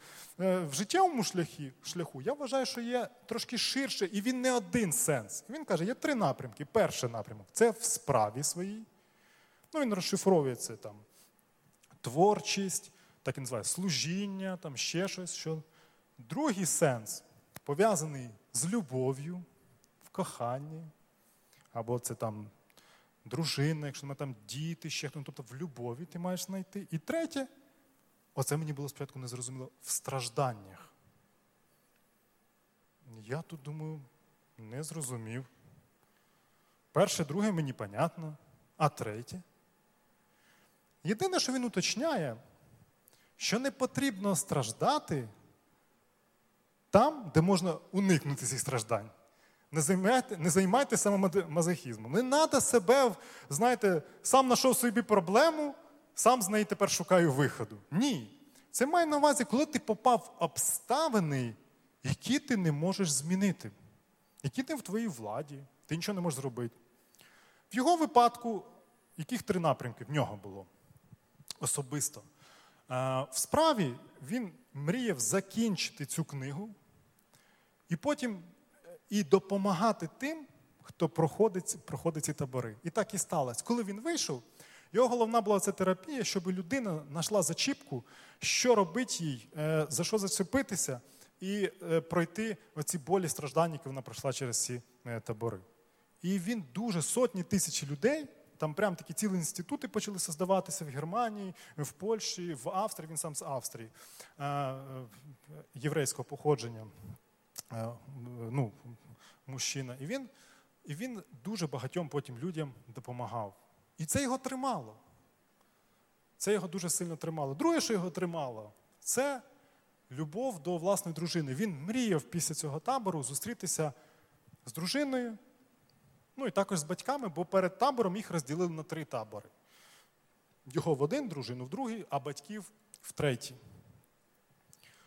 в життєвому шляхі, шляху я вважаю, що є трошки ширше, і він не один сенс. Він каже, є три напрямки. Перший напрямок – це в справі своїй. Ну, він розшифровує це там творчість, так і називає, служіння, там ще щось. Що... Другий сенс пов'язаний з любов'ю, в коханні, або це там дружина, якщо немає там діти, ще хто, тобто в любові ти маєш знайти. І третє, оце мені було спочатку незрозуміло, в стражданнях. Я тут думаю, не зрозумів. Перше, друге мені понятно, а третє? Єдине, що він уточняє, що не потрібно страждати там, де можна уникнути цих страждань. Не займайте, не займайте самомазохізмом. Не треба себе, знаєте, сам знайшов собі проблему, сам з неї тепер шукаю виходу. Ні. Це має на увазі, коли ти попав в обставини, які ти не можеш змінити. Які не в твоїй владі, ти нічого не можеш зробити. В його випадку, яких три напрямки в нього було? Особисто. В справі він мріяв закінчити цю книгу і потім і допомагати тим, хто проходить, проходить ці табори. І так і сталося. Коли він вийшов, його головна була ця терапія, щоб людина знайшла зачіпку, що робить їй, за що зачепитися і пройти оці болі, страждання, які вона пройшла через ці табори. І він дуже, сотні тисяч людей, там прям такі цілі інститути почали создаватися в Германії, в Польщі, в Австрії, він сам з Австрії, єврейського походження, ну, мужчина. І він, і він дуже багатьом потім людям допомагав. І це його тримало. Це його дуже сильно тримало. Друге, що його тримало, це любов до власної дружини. Він мріяв після цього табору зустрітися з дружиною, ну і також з батьками, бо перед табором їх розділили на три табори. Його в один, дружину в другий, а батьків в третій.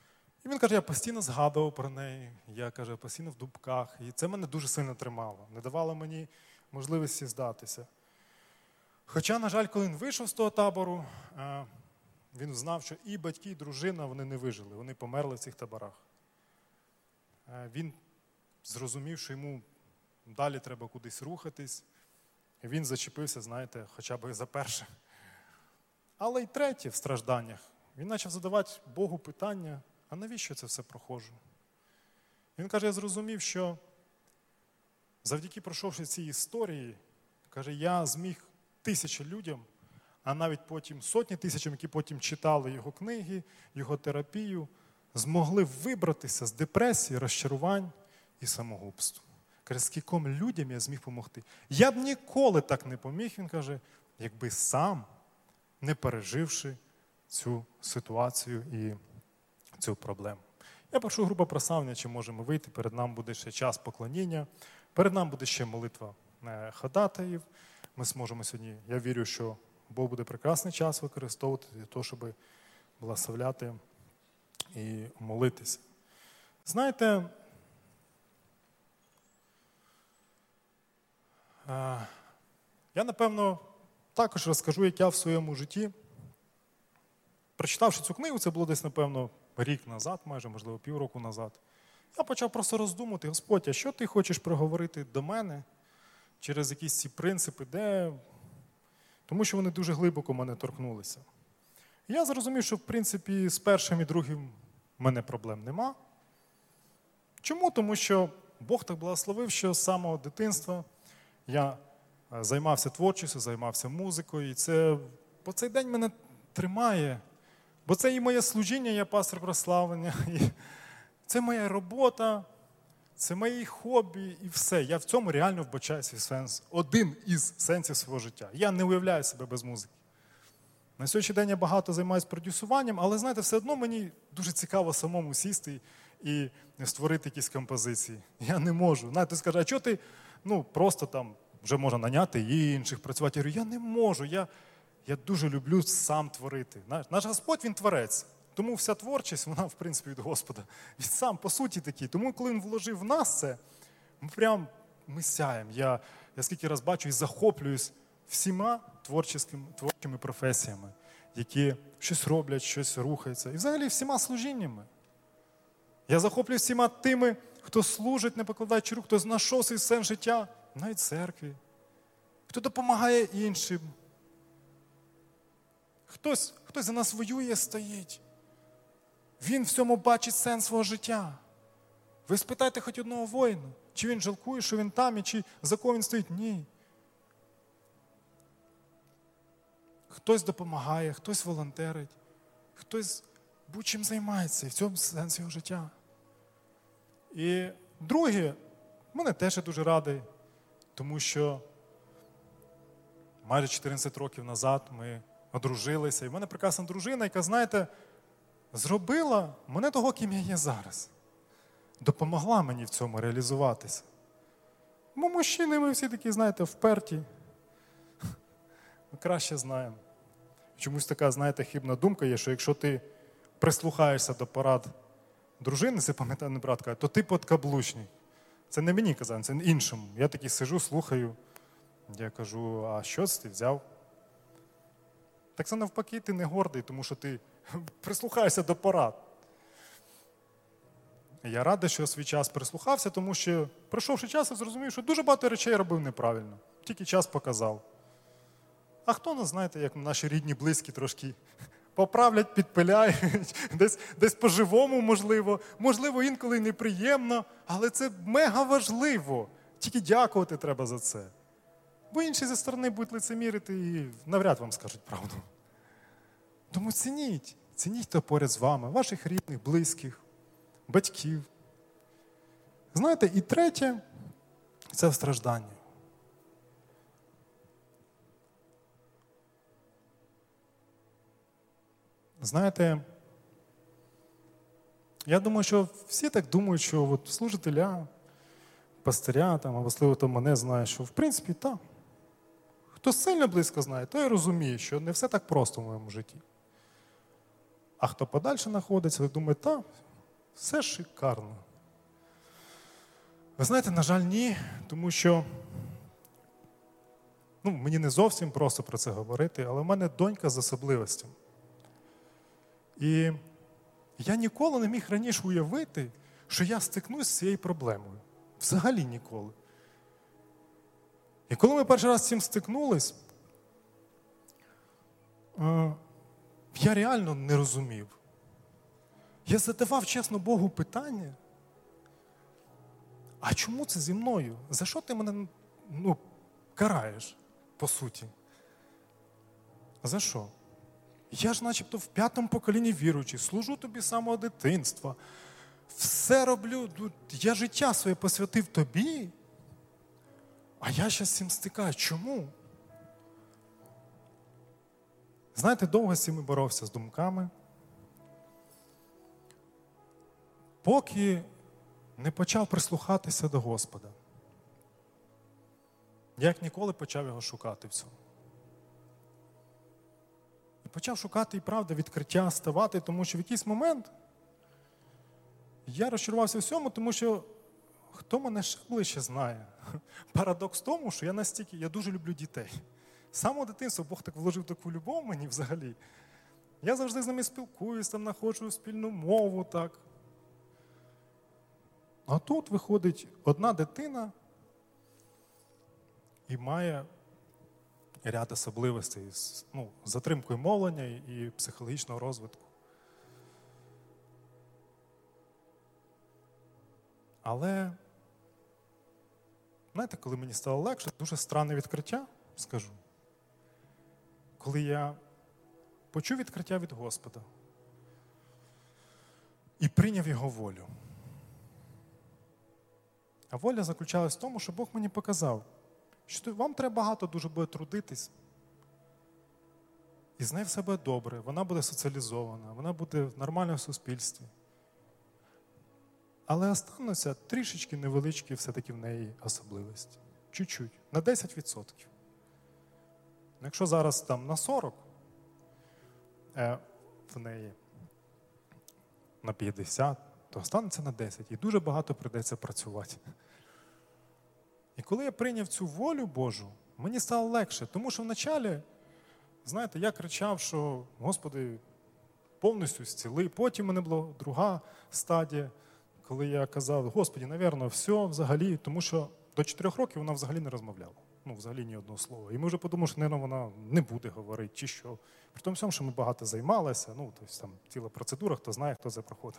І він каже, я постійно згадував про неї, я каже, постійно в думках. І це мене дуже сильно тримало, не давало мені можливості здатися. Хоча, на жаль, коли він вийшов з того табору, він знав, що і батьки, і дружина, вони не вижили, вони померли в цих таборах. Він зрозумів, що йому далі треба кудись рухатись. І він зачепився, знаєте, хоча б за перше. Але й третє в стражданнях. Він почав задавати Богу питання, а навіщо це все проходжу? Він каже, я зрозумів, що завдяки пройшовши ці історії, каже, я зміг тисячі людям, а навіть потім сотні тисячам, які потім читали його книги, його терапію, змогли вибратися з депресії, розчарувань і самогубств. Каже, скільком людям я зміг допомогти. Я б ніколи так не поміг, він каже, якби сам не переживши цю ситуацію і цю проблему. Я прошу групу прославлення, чи можемо вийти, перед нами буде ще час поклоніння, перед нами буде ще молитва ходатаїв. Ми зможемо сьогодні, я вірю, що Бог буде прекрасний час використовувати для того, щоб благословляти і молитися. Знаєте, я, напевно, також розкажу, як я в своєму житті, прочитавши цю книгу, це було десь, напевно, рік назад, майже, можливо, півроку назад, я почав просто роздумувати, Господь, а що ти хочеш проговорити до мене через якісь ці принципи, де... тому що вони дуже глибоко мене торкнулися. І я зрозумів, що, в принципі, з першим і другим в мене проблем нема. Чому? Тому що Бог так благословив, що з самого дитинства я займався творчістю, займався музикою, і це по цей день мене тримає. Бо це і моє служіння, я пастор прославлення, і це моя робота, це мої хобі і все. Я в цьому реально вбачаю свій сенс. Один із сенсів свого життя. Я не уявляю себе без музики. На сьогоднішній день я багато займаюся продюсуванням, але, знаєте, все одно мені дуже цікаво самому сісти і створити якісь композиції. Я не можу. Знаєте, скаже, а чого ти, ну, просто там, вже можна наняти інших, працювати. Я говорю, я не можу, я, я дуже люблю сам творити. Наш Господь, Він творець. Тому вся творчість, вона, в принципі, від Господа. Він сам, по суті, такий. Тому, коли Він вложив в нас це, ми прям, ми сяємо. Я, я скільки раз бачу і захоплююсь всіма творчими, творчими професіями, які щось роблять, щось рухаються. І взагалі всіма служіннями. Я захоплююсь всіма тими, хто служить, не покладаючи рук, хто знайшов свій сенс життя, навіть церкві, хто допомагає іншим. Хтось, хтось за нас воює, стоїть. Він в цьому бачить сенс свого життя. Ви спитайте хоч одного воїна, чи він жалкує, що він там, і чи за кого він стоїть. Ні. Хтось допомагає, хтось волонтерить, хтось будь-чим займається, і в цьому сенс його життя. І друге, мене теж я дуже радий, тому що майже чотирнадцять років назад ми одружилися. І в мене прекрасна дружина, яка, знаєте, зробила мене того, ким я є зараз. Допомогла мені в цьому реалізуватися. Бо мужчини, ми всі такі, знаєте, вперті. Ми краще знаємо. Чомусь така, знаєте, хибна думка є, що якщо ти прислухаєшся до порад дружини, це пам'ятає не брат, каже, то ти подкаблучник. Це не мені казав, це іншому. Я такий сижу, слухаю. Я кажу, а що ти взяв? Так це навпаки, ти не гордий, тому що ти прислухаєшся до порад. Я радий, що я свій час прислухався, тому що, пройшовши час, я зрозумів, що дуже багато речей я робив неправильно. Тільки час показав. А хто нас, знаєте, як наші рідні, близькі трошки поправлять, підпиляють, десь, десь по-живому, можливо. Можливо, інколи неприємно, але це мега важливо. Тільки дякувати треба за це. Бо інші зі сторони будуть лицемірити і навряд вам скажуть правду. Тому цініть, цініть, хто поряд з вами, ваших рідних, близьких, батьків. Знаєте, і третє – це в стражданні. Знаєте, я думаю, що всі так думають, що от служителя, пастиря, там, або можливо, то мене знає, що в принципі так. Хто сильно близько знає, той розуміє, що не все так просто в моєму житті. А хто подальше знаходиться, той думає, так, все шикарно. Ви знаєте, на жаль, ні, тому що ну, мені не зовсім просто про це говорити, але в мене донька з особливостями. І я ніколи не міг раніше уявити, що я стикнусь з цією проблемою. Взагалі ніколи. І коли ми перший раз з цим стикнулись, я реально не розумів. Я задавав, чесно, Богу питання, а чому це зі мною? За що ти мене ну, караєш, по суті? За що? Я ж начебто в п'ятому поколінні віруючий, служу тобі з самого дитинства, все роблю, я життя своє посвятив тобі, а я зараз з цим стикаю. Чому? Знаєте, довго з цим боровся з думками, поки не почав прислухатися до Господа. Я як ніколи почав його шукати в цьому. І почав шукати і правда відкриття, ставати, тому що в якийсь момент я розчарувався всьому, тому що хто мене ще ближче знає. Парадокс в тому, що я настільки, я дуже люблю дітей. З самого дитинства Бог так вложив таку любов мені взагалі. Я завжди з ними спілкуюсь, там знаходжу спільну мову, так. А тут виходить одна дитина і має ряд особливостей з ну, затримкою мовлення і психологічного розвитку. Але, знаєте, коли мені стало легше, дуже странне відкриття, скажу. Коли я почув відкриття від Господа і прийняв Його волю. А воля заключалась в тому, що Бог мені показав, що вам треба багато дуже буде трудитись. І з нею все буде добре, вона буде соціалізована, вона буде в нормальному суспільстві. Але остануться трішечки невеличкі все-таки в неї особливості. Чуть-чуть, на десять відсотків. Якщо зараз там на сорок, е, в неї на п'ятдесят, то останеться на десять. І дуже багато прийдеться працювати. І коли я прийняв цю волю Божу, мені стало легше. Тому що вначалі, знаєте, я кричав, що, Господи, повністю зціли. Потім у мене була друга стадія, коли я казав, Господи, навірно, все взагалі. Тому що до чотирьох років вона взагалі не розмовляла. Ну, взагалі ні одного слова. І ми вже подумали, що, мабуть, вона не буде говорити, чи що. При тому всьому, що ми багато займалися, ну, тобто там ціла процедура, хто знає, хто це проходив.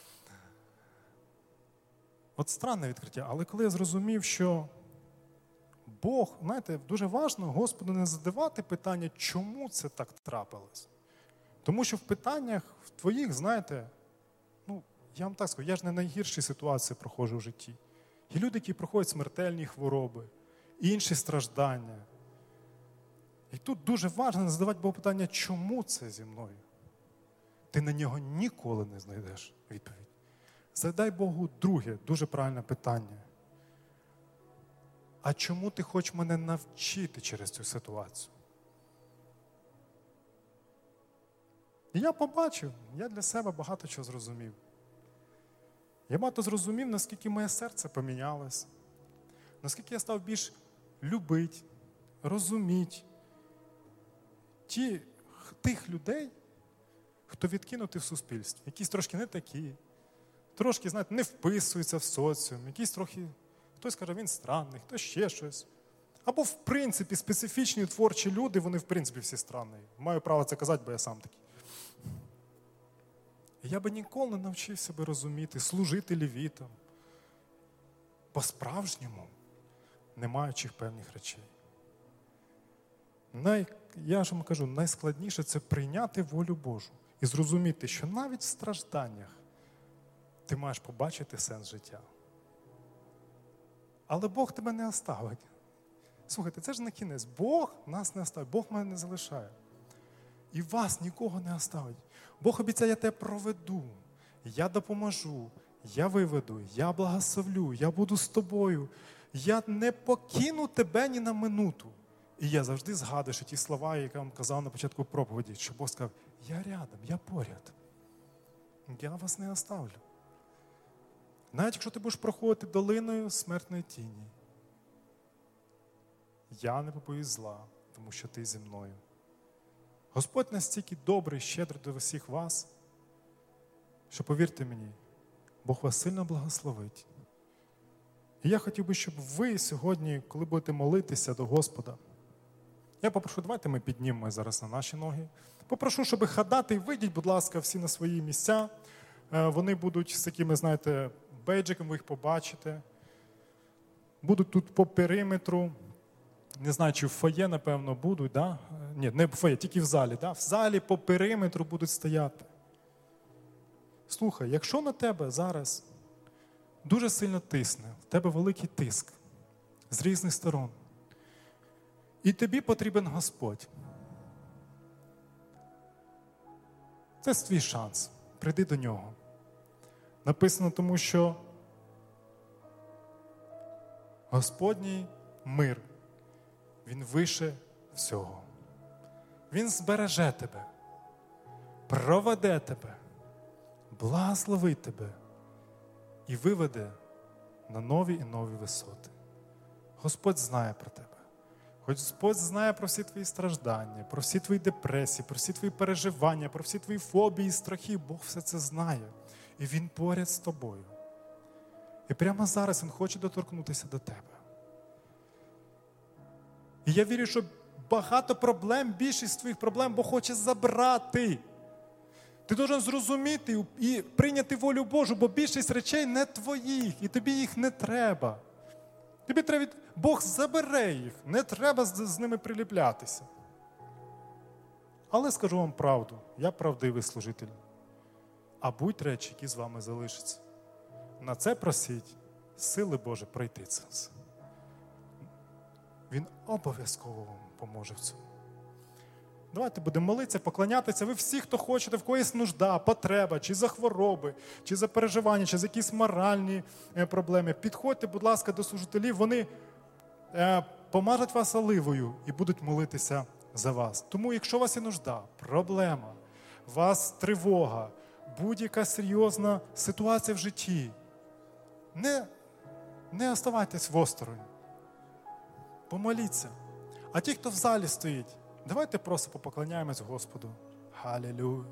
От странне відкриття. Але коли я зрозумів, що Бог, знаєте, дуже важливо Господу не задавати питання, чому це так трапилось. Тому що в питаннях в твоїх, знаєте, ну, я вам так скажу, я ж не найгірші ситуації проходжу в житті. Є люди, які проходять смертельні хвороби, інші страждання. І тут дуже важливо не задавати Богу питання, чому це зі мною. Ти на нього ніколи не знайдеш відповідь. Задай Богу друге, дуже правильне питання. А чому ти хочеш мене навчити через цю ситуацію? І я побачив, я для себе багато чого зрозумів. Я багато зрозумів, наскільки моє серце помінялось, наскільки я став більш любити, розуміти ті, тих людей, хто відкинутий в суспільстві, якісь трошки не такі, трошки, знаєте, не вписуються в соціум, якісь трохи, хтось каже, він странний, хтось ще щось. Або, в принципі, специфічні творчі люди, вони, в принципі, всі странні. Маю право це казати, бо я сам такий. І я би ніколи не навчився би розуміти, служити левітам, по-справжньому, не маючи певних речей. Най, я ж вам кажу, найскладніше – це прийняти волю Божу і зрозуміти, що навіть в стражданнях ти маєш побачити сенс життя. Але Бог тебе не оставить. Слухайте, це ж не кінець. Бог нас не оставить, Бог мене не залишає. І вас нікого не оставить. Бог обіцяє, я тебе проведу, я допоможу, я виведу, я благословлю, я буду з тобою. Я не покину тебе ні на минуту. І я завжди згадую, що ті слова, які я вам казав на початку проповіді, що Бог сказав, я рядом, я поряд. Я вас не оставлю. Навіть якщо ти будеш проходити долиною смертної тіні, я не побоюсь зла, тому що ти зі мною. Господь настільки добрий, щедрий до всіх вас, що, повірте мені, Бог вас сильно благословить. І я хотів би, щоб ви сьогодні, коли будете молитися до Господа, я попрошу, давайте ми піднімемо зараз на наші ноги. Попрошу, щоб ходати, вийдіть, будь ласка, всі на свої місця. Е, Вони будуть з такими, знаєте, бейджиками, ви їх побачите. Будуть тут по периметру. Не знаю, чи в фоє, напевно, будуть, да? Ні, не в фоє, тільки в залі. Да? В залі по периметру будуть стояти. Слухай, якщо на тебе зараз дуже сильно тисне, в тебе великий тиск з різних сторон, і тобі потрібен Господь, це твій шанс. Прийди до Нього. Написано тому, що Господній мир, Він вище всього. Він збереже тебе, проведе тебе, благословить тебе і виведе на нові і нові висоти. Господь знає про тебе. Господь знає про всі твої страждання, про всі твої депресії, про всі твої переживання, про всі твої фобії, страхи. Бог все це знає. І Він поряд з тобою. І прямо зараз Він хоче доторкнутися до тебе. І я вірю, що багато проблем, більшість твоїх проблем Бог хоче забрати. Ти должен зрозуміти і прийняти волю Божу, бо більшість речей не твоїх, і тобі їх не треба. Тобі треба, від... Бог забере їх, не треба з, з ними приліплятися. Але скажу вам правду, я правдивий служитель. А будь речі, які з вами залишаться. На це просіть сили Боже пройти це все. Він обов'язково вам поможе в цьому. Давайте будемо молитися, поклонятися. Ви всі, хто хочете, в когось нужда, потреба, чи за хвороби, чи за переживання, чи за якісь моральні проблеми. Підходьте, будь ласка, до служителів. Вони е, помажуть вас оливою і будуть молитися за вас. Тому, якщо у вас є нужда, проблема, у вас тривога, будь-яка серйозна ситуація в житті, не, не оставайтесь осторонь. Помоліться. А ті, хто в залі стоїть, давайте просто попоклоняємось Господу. Халілуя.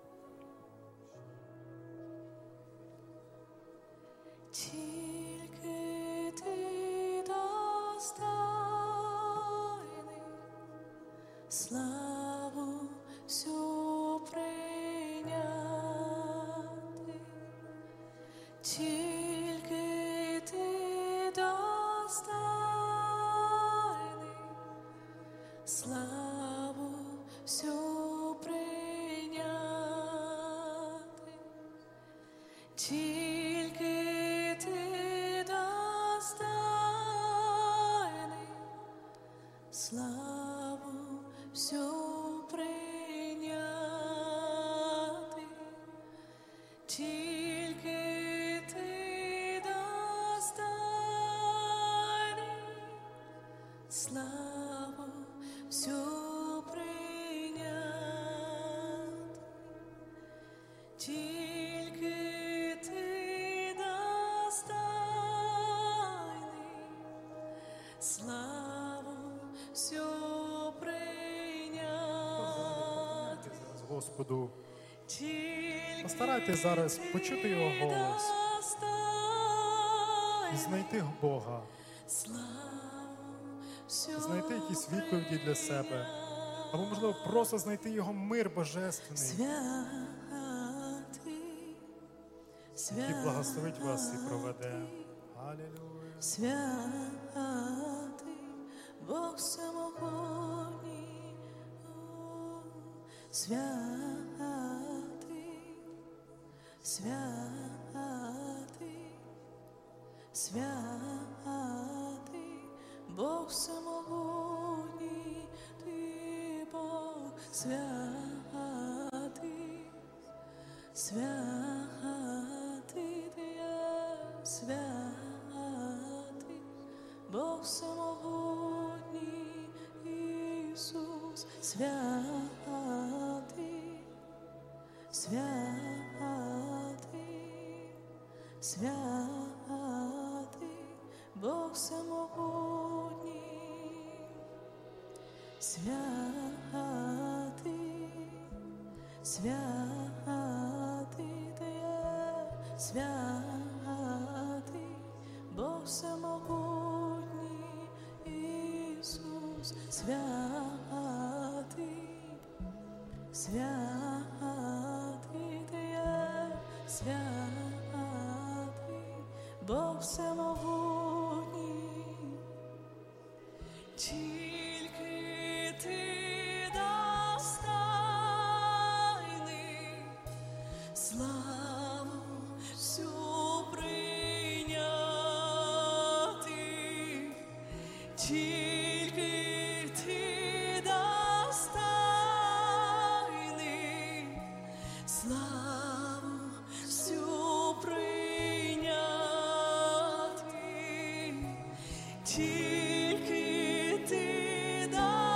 Тільки ти достойний, славу всю прийняти. Тільки ти достойний, славу всю прийняти. Тільки ти достойний, славу всю прийняти. Тільки ти достойний, славу всю прийняти. Тільки ти достойний, славу всю прийняти. Господу. Тільки Постарайтесь зараз почути Його ти голос і достойний, знайти Бога, славу всю знайти якісь відповіді для себе. Або, можливо, просто знайти Його мир божественний, святий, який благословить вас і проведе. Алілуя. святий, Бог самогонний, святий, святий, святий, Бог самогонний, ти Бог святий, святий, ти є святий, Бог самогонний, Ісус, святий, святий, святий. Бог всемогутній, святий, святий ти є, святий, Бог всемогутній, Ісус, святий, святий ти є, святий, Бог всемогутній. Тільки ти достойний славу всю прийняти, тільки ти достойний славу всю прийняти, тільки ти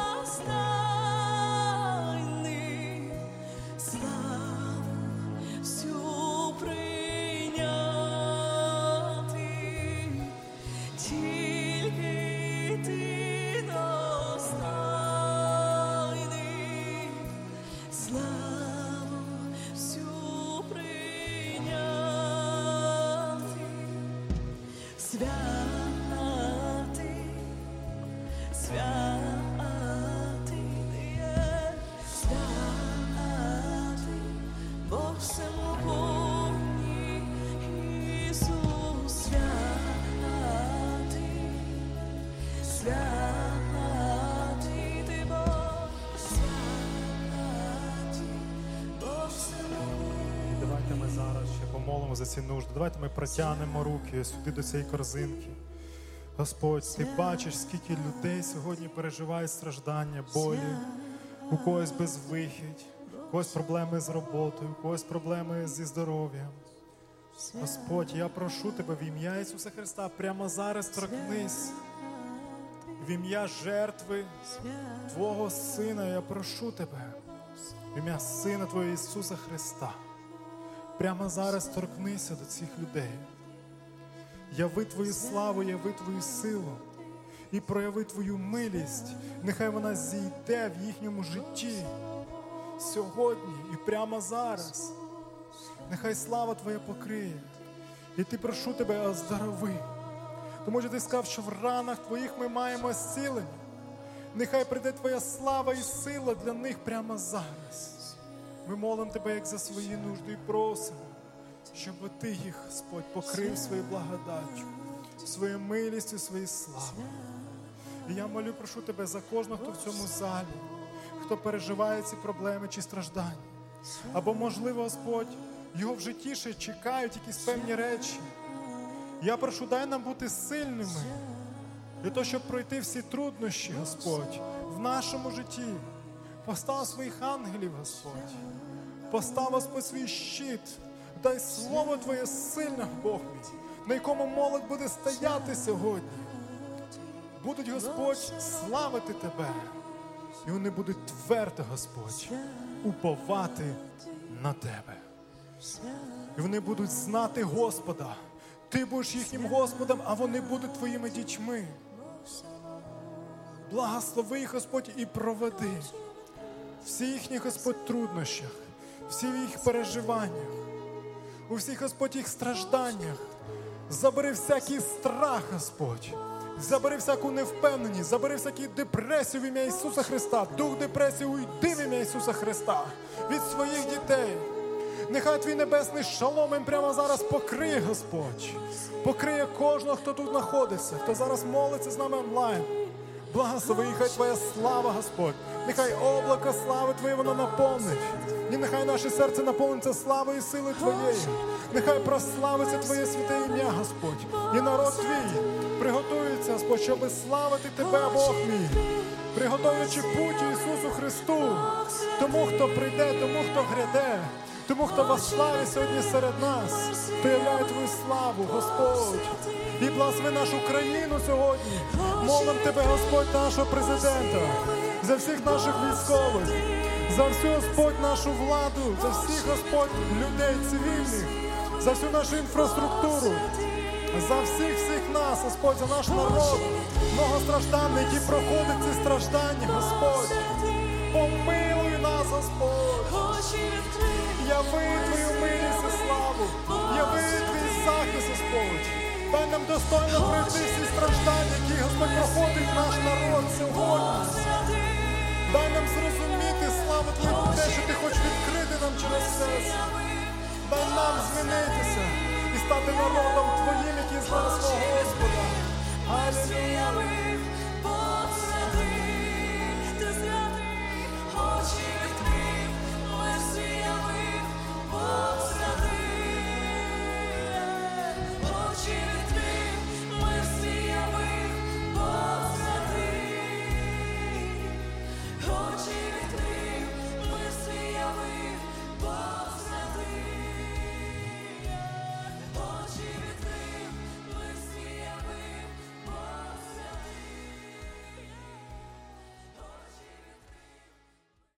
достойний славу всю прийняти, тільки ти достойний славу всю прийняти, святий, святий ти є, святий, Бог всемогутній, Ісус, святий, святий ти Бог, святий, Бог всемогутній. І давайте ми зараз ще помолимо за ці нужди. Давайте ми протягнемо руки сюди до цієї корзинки. Господь, Ти бачиш, скільки людей сьогодні переживають страждання, болі, у когось безвихідь, у когось проблеми з роботою, у когось проблеми зі здоров'ям. Господь, я прошу Тебе в ім'я Ісуса Христа, прямо зараз торкнись. В ім'я жертви Твого Сина я прошу Тебе, в ім'я Сина Твого Ісуса Христа. Прямо зараз торкнися до цих людей. Яви Твою славу, яви Твою силу і прояви Твою милість. Нехай вона зійде в їхньому житті сьогодні і прямо зараз. Нехай слава Твоя покриє. І Ти, прошу Тебе, оздорови. Тому що Ти сказав, що в ранах Твоїх ми маємо зцілення. Нехай прийде Твоя слава і сила для них прямо зараз. Ми молимо Тебе, як за свої нужди, і просимо, щоб Ти їх, Господь, покрив своєю благодаттю, своєю милістю, своєю славою. І я молю, прошу Тебе за кожного, хто в цьому залі, хто переживає ці проблеми чи страждання. Або, можливо, Господь, його в житті ще чекають якісь певні речі. Я прошу, дай нам бути сильними для того, щоб пройти всі труднощі, Господь, в нашому житті. Постав своїх ангелів, Господь. Постав, Господь, свій щит. Дай слово Твоє сильне, Бог мій, на якому молодь буде стояти сьогодні. Будуть, Господь, славити Тебе. І вони будуть твердо, Господь, уповати на Тебе. І вони будуть знати Господа. Ти будеш їхнім Господом, а вони будуть Твоїми дітьми. Благослови їх, Господь, і проведи. Всі їхні, Господь, труднощах, всі їх переживаннях, у всіх, Господь, їх стражданнях. Забери всякий страх, Господь. Забери всяку невпевненість, забери всяку депресію в ім'я Ісуса Христа. Дух депресії уйди в ім'я Ісуса Христа від своїх дітей. Нехай Твій небесний шалом їм прямо зараз покриє, Господь. Покриє кожного, хто тут знаходиться, хто зараз молиться з нами онлайн. Благослови, і хай Твоя слава, Господь. Нехай облако слави Твоєї воно наповнить. І нехай наше серце наповниться славою і силою Твоєї. Нехай прославиться Твоє святе ім'я, Господь. І народ Твій приготується, Господь, щоб славити Тебе, Бог мій. Приготовлюючи путь Ісусу Христу. Тому, хто прийде, тому, хто гряде. Тому, хто во славі сьогодні серед нас, проявляє Твою славу, Господь. І благослови нашу країну сьогодні. Молим Тебе, Господь, нашого президента, за всіх наших військових, за всю, Господь, нашу владу, за всіх, Господь, людей цивільних, за всю нашу інфраструктуру, за всіх всіх нас, нас, Господь, за наш народ. Много страждань, які проходять ці страждання, Господь. Помилуй нас, Господь. Яви Твою милість і славу. Яви Твій захист, Господь. Дай нам достойно пройти всі страждання, які, Господь, проходить наш народ сьогодні. Дай нам зрозуміти, слава Твою, те, що Ти хочеш відкрити нам через це. Дай нам змінитися і стати народом